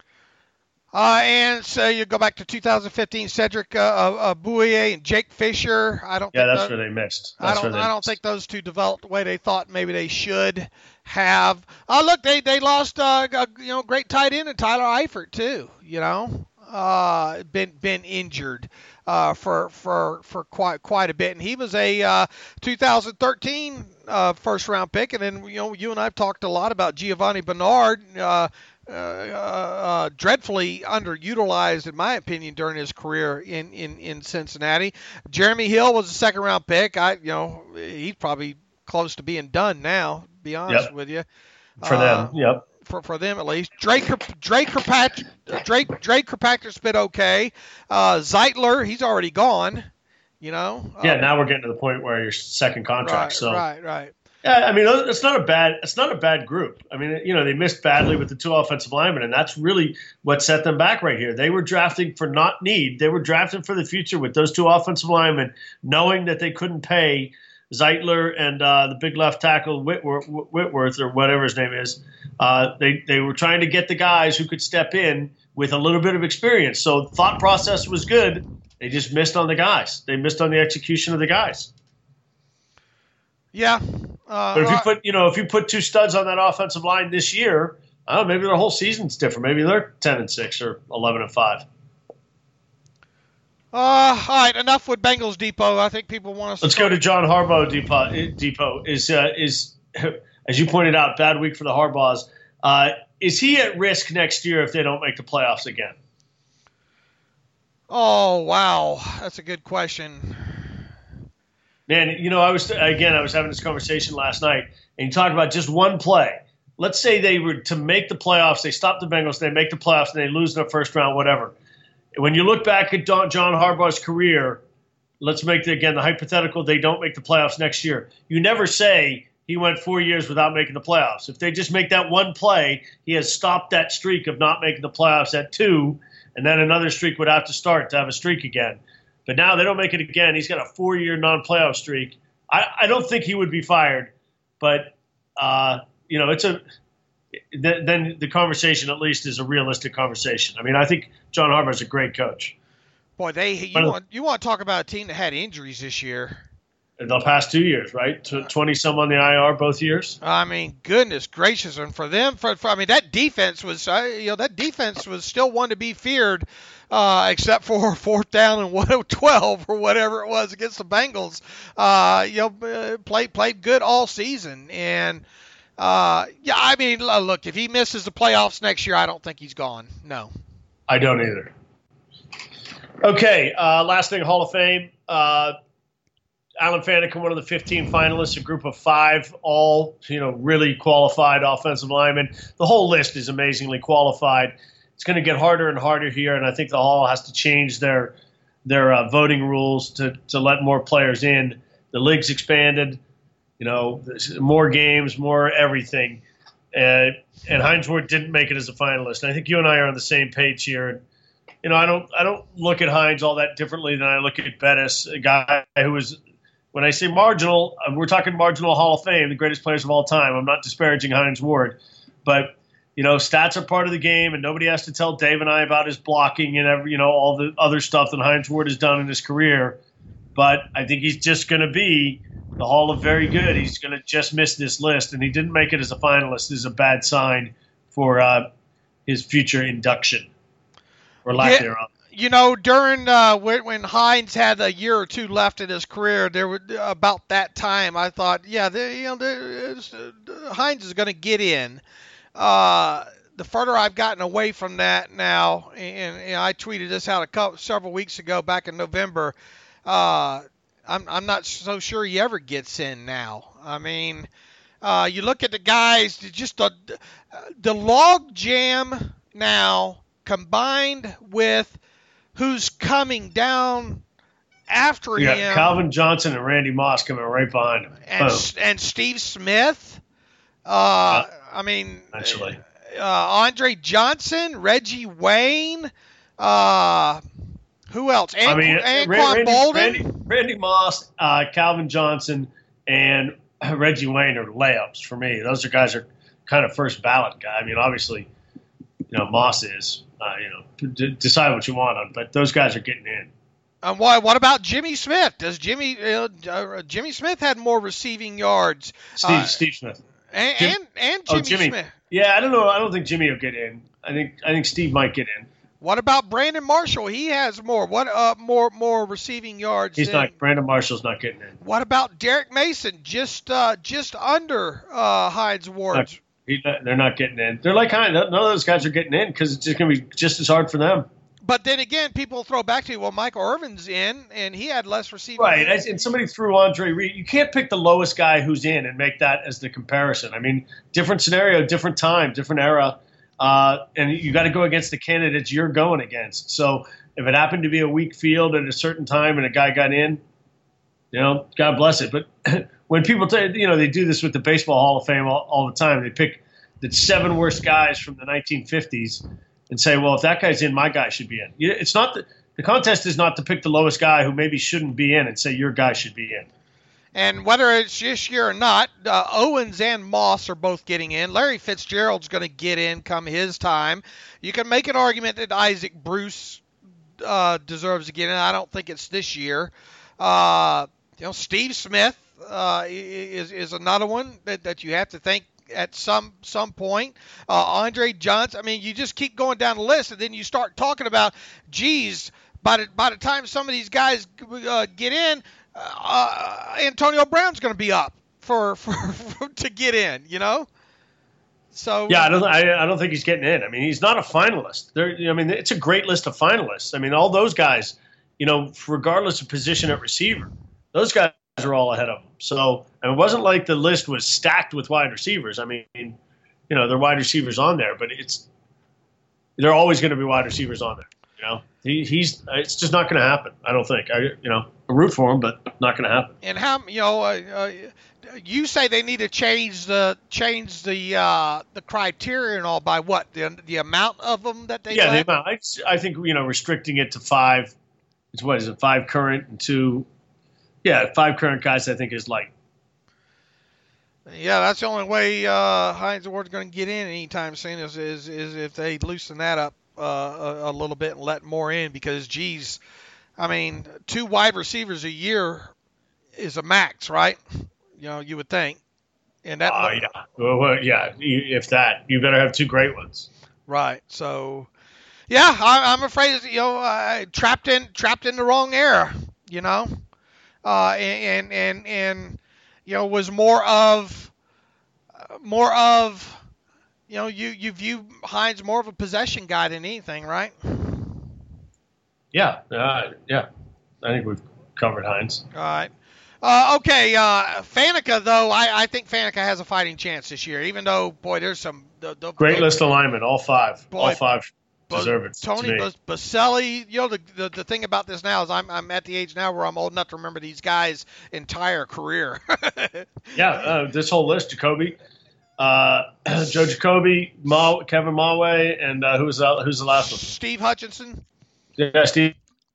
Uh, and so you go back to two thousand fifteen, Cedric uh, uh, Bouye and Jake Fisher. I don't. Yeah, think that's those, where they missed. That's I don't. where they I don't missed. think those two developed the way they thought maybe they should have. Uh, look, they they lost uh, a you know great tight end, and Tyler Eifert too. You know, uh, been been injured uh, for for for quite quite a bit, and he was a uh, two thousand thirteen uh, first round pick, and then you know you and I've talked a lot about Giovanni Bernard. Uh, Uh, uh, dreadfully underutilized, in my opinion, during his career in, in, in Cincinnati. Jeremy Hill was a second round pick. I, you know, he's probably close to being done now. To be honest yep. with you, for uh, them, yep. For for them at least. Drake Drake Kirkpatrick Drake Drake Kirkpatrick's been okay. Uh, Zeitler, he's already gone. You know. Yeah, uh, now we're getting to the point where your second contract. Right, so right, right. Yeah, I mean, it's not a bad it's not a bad group. I mean, you know, they missed badly with the two offensive linemen, and that's really what set them back right here. They were drafting for not need. They were drafting for the future with those two offensive linemen, knowing that they couldn't pay Zeitler and uh, the big left tackle Whitworth, Whitworth or whatever his name is. Uh, they they were trying to get the guys who could step in with a little bit of experience. So the thought process was good. They just missed on the guys. They missed on the execution of the guys. Yeah. Uh, but if you put, you know, if you put two studs on that offensive line this year, I don't know, maybe their whole season's different. Maybe they're ten and six or eleven and five. Uh, all right, enough with Bengals Depot. I think people want us. Let's to go to John Harbaugh Depot. Depot is uh, is as you pointed out, bad week for the Harbaughs. Uh, is he at risk next year if they don't make the playoffs again? Oh wow, that's a good question. Man, you know, I was again, I was having this conversation last night, and you talk about just one play. Let's say they were to make the playoffs, they stop the Bengals, they make the playoffs, and they lose in the first round, whatever. When you look back at John Harbaugh's career, let's make the, again the hypothetical they don't make the playoffs next year. You never say he went four years without making the playoffs. If they just make that one play, he has stopped that streak of not making the playoffs at two, and then another streak would have to start to have a streak again. But now they don't make it again. He's got a four-year non-playoff streak. I, I don't think he would be fired, but uh, you know, it's a th- then the conversation at least is a realistic conversation. I mean, I think John Harbaugh is a great coach. Boy, they you But- want you want to talk about a team that had injuries this year. In the past two years, right? twenty some on the I R both years. I mean, goodness gracious, and for them, for, for I mean, that defense was, uh, you know, that defense was still one to be feared, uh, except for fourth down and what twelve or whatever it was against the Bengals. Uh, you know, uh, played played good all season, and uh, yeah, I mean, look, if he misses the playoffs next year, I don't think he's gone. No, I don't either. Okay, uh, last thing, Hall of Fame. Uh, Alan Faneca, one of the fifteen finalists, a group of five, all you know, really qualified offensive linemen. The whole list is amazingly qualified. It's going to get harder and harder here, and I think the Hall has to change their their uh, voting rules to to let more players in. The league's expanded, you know, more games, more everything. Uh, and Hines Ward didn't make it as a finalist. And I think you and I are on the same page here. And, you know, I don't I don't look at Hines all that differently than I look at Bettis, a guy who was. When I say marginal, we're talking marginal Hall of Fame, the greatest players of all time. I'm not disparaging Hines Ward. But, you know, stats are part of the game, and nobody has to tell Dave and I about his blocking and, every, you know, all the other stuff that Hines Ward has done in his career. But I think he's just going to be the Hall of Very Good. He's going to just miss this list, and he didn't make it as a finalist. This is a bad sign for uh, his future induction, or lack Yeah. thereof. You know, during uh, when, when Hines had a year or two left in his career, there were about that time I thought, yeah, there, you know, there is, uh, Hines is going to get in. Uh, the further I've gotten away from that now, and, and I tweeted this out a couple, several weeks ago, back in November. Uh, I'm I'm not so sure he ever gets in now. I mean, uh, you look at the guys, just the the log jam now combined with who's coming down after You got him, Calvin Johnson and Randy Moss coming right behind him. and Boom. and Steve Smith. Uh, I mean, Actually. uh, Andre Johnson, Reggie Wayne. Uh, who else? An- I mean, Anquan Ra- Randy, Bolden. Randy, Randy Moss, uh, Calvin Johnson, and Reggie Wayne are layups for me. Those are guys are kind of first ballot guy. I mean, obviously, you know, Moss is. Uh, you know, d- decide what you want on, but those guys are getting in. Um, why? What about Jimmy Smith? Does Jimmy uh, uh, Jimmy Smith had more receiving yards? Steve Uh, Steve Smith. and Jim- and, and Oh, Jimmy, Jimmy. Smith. Yeah, I don't know. I don't think Jimmy will get in. I think I think Steve might get in. What about Brandon Marshall? He has more. What uh more more receiving yards? He's than, not. Brandon Marshall's not getting in. What about Derek Mason? Just uh just under uh Hines Ward. He, they're not getting in. They're like kind of, none of those guys are getting in because it's just going to be just as hard for them. But then again, people throw back to, well, Michael Irvin's in, and he had less receiving. Right, yards. and somebody threw Andre Reed. You can't pick the lowest guy who's in and make that as the comparison. I mean, different scenario, different time, different era, uh, and you got to go against the candidates you're going against. So if it happened to be a weak field at a certain time and a guy got in, you know, God bless it. But when people, t- you know, they do this with the Baseball Hall of Fame all, all the time. They pick the seven worst guys from the nineteen fifties and say, well, if that guy's in, my guy should be in. It's not the, the contest is not to pick the lowest guy who maybe shouldn't be in and say your guy should be in. And whether it's this year or not, uh, Owens and Moss are both getting in. Larry Fitzgerald's going to get in come his time. You can make an argument that Isaac Bruce uh, deserves to get in. I don't think it's this year. Uh, you know, Steve Smith uh, is is another one that, that you have to think at some some point. Uh, Andre Johnson. I mean, you just keep going down the list, and then you start talking about, geez, by the by the time some of these guys uh, get in, uh, Antonio Brown's going to be up for, for, for to get in. You know. So yeah, I don't. I, I don't think he's getting in. I mean, he's not a finalist. There. I mean, it's a great list of finalists. I mean, all those guys. You know, regardless of position at receiver, those guys are all ahead of him. So and it wasn't like the list was stacked with wide receivers. I mean, you know, there are wide receivers on there, but it's there are always going to be wide receivers on there. You know, he, he's it's just not going to happen. I don't think. I you know, I root for him, but not going to happen. And how you know? Uh, uh, you say they need to change the change the uh, the criteria and all by what the the amount of them that they yeah let? the amount. I, I think you know restricting it to five. It's what is it? Five current and two. Yeah, five current guys. I think is like. Yeah, that's the only way uh, Hines Ward's going to get in anytime soon is, is is if they loosen that up uh, a, a little bit and let more in because, geez, I mean, two wide receivers a year is a max, right? You know, you would think. And that. Oh uh, yeah, well, yeah. If that, you better have two great ones. Right. So, yeah, I, I'm afraid you know uh, trapped in trapped in the wrong era. You know, uh, and and and. You know, was more of, uh, more of, you know, you, you view Hines more of a possession guy than anything, right? Yeah, uh, yeah. I think we've covered Hines. All right. Uh, okay, uh, Faneca, though, I, I think Faneca has a fighting chance this year, even though, boy, there's some. The, the, Great the, list of linemen, all five. Boy, all five deserve it. Tony to Baselli, you know, the, the the thing about this now is I'm I'm at the age now where I'm old enough to remember these guys' entire career. yeah, uh, this whole list: Jacoby, uh, Joe Jacoby, Ma, Kevin Mawe, and uh, who's the, who's the last one? Steve Hutchinson. Yeah, Steve,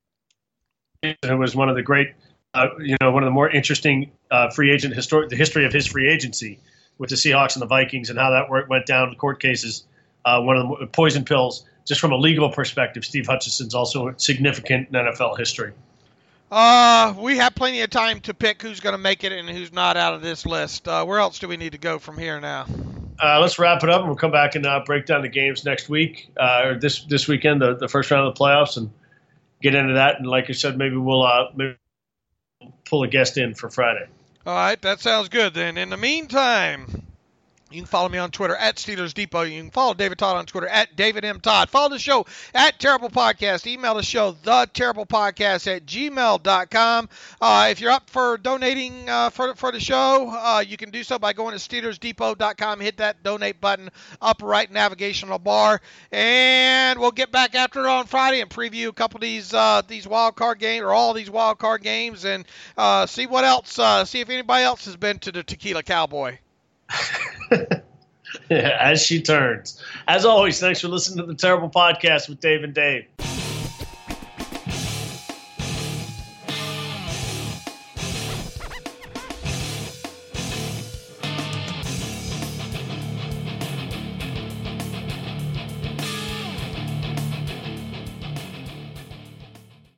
who was one of the great, uh, you know, one of the more interesting uh, free agent histor- the history of his free agency with the Seahawks and the Vikings and how that work, went down in court cases. Uh, one of the poison pills. Just from a legal perspective, Steve Hutchinson's also significant in N F L history. Uh, we have plenty of time to pick who's going to make it and who's not out of this list. Uh, where else do we need to go from here now? Uh, let's wrap it up, and we'll come back and uh, break down the games next week, uh, or this this weekend, the, the first round of the playoffs, and get into that. And like I said, maybe we'll uh, maybe pull a guest in for Friday. All right, that sounds good. Then in the meantime, you can follow me on Twitter at Steelers Depot. You can follow David Todd on Twitter at David M. Todd. Follow the show at Terrible Podcast. Email the show, the Terrible Podcast at gmail dot com. Uh, if you're up for donating uh, for, for the show, uh, you can do so by going to Steelers Depot dot com. Hit that donate button, upper right navigational bar. And we'll get back after it on Friday and preview a couple of these uh, these wild card games, or all these wild card games, and uh, see what else, uh, see if anybody else has been to the Tequila Cowboy. As she turns. As always, thanks for listening to the Terrible Podcast with Dave and Dave.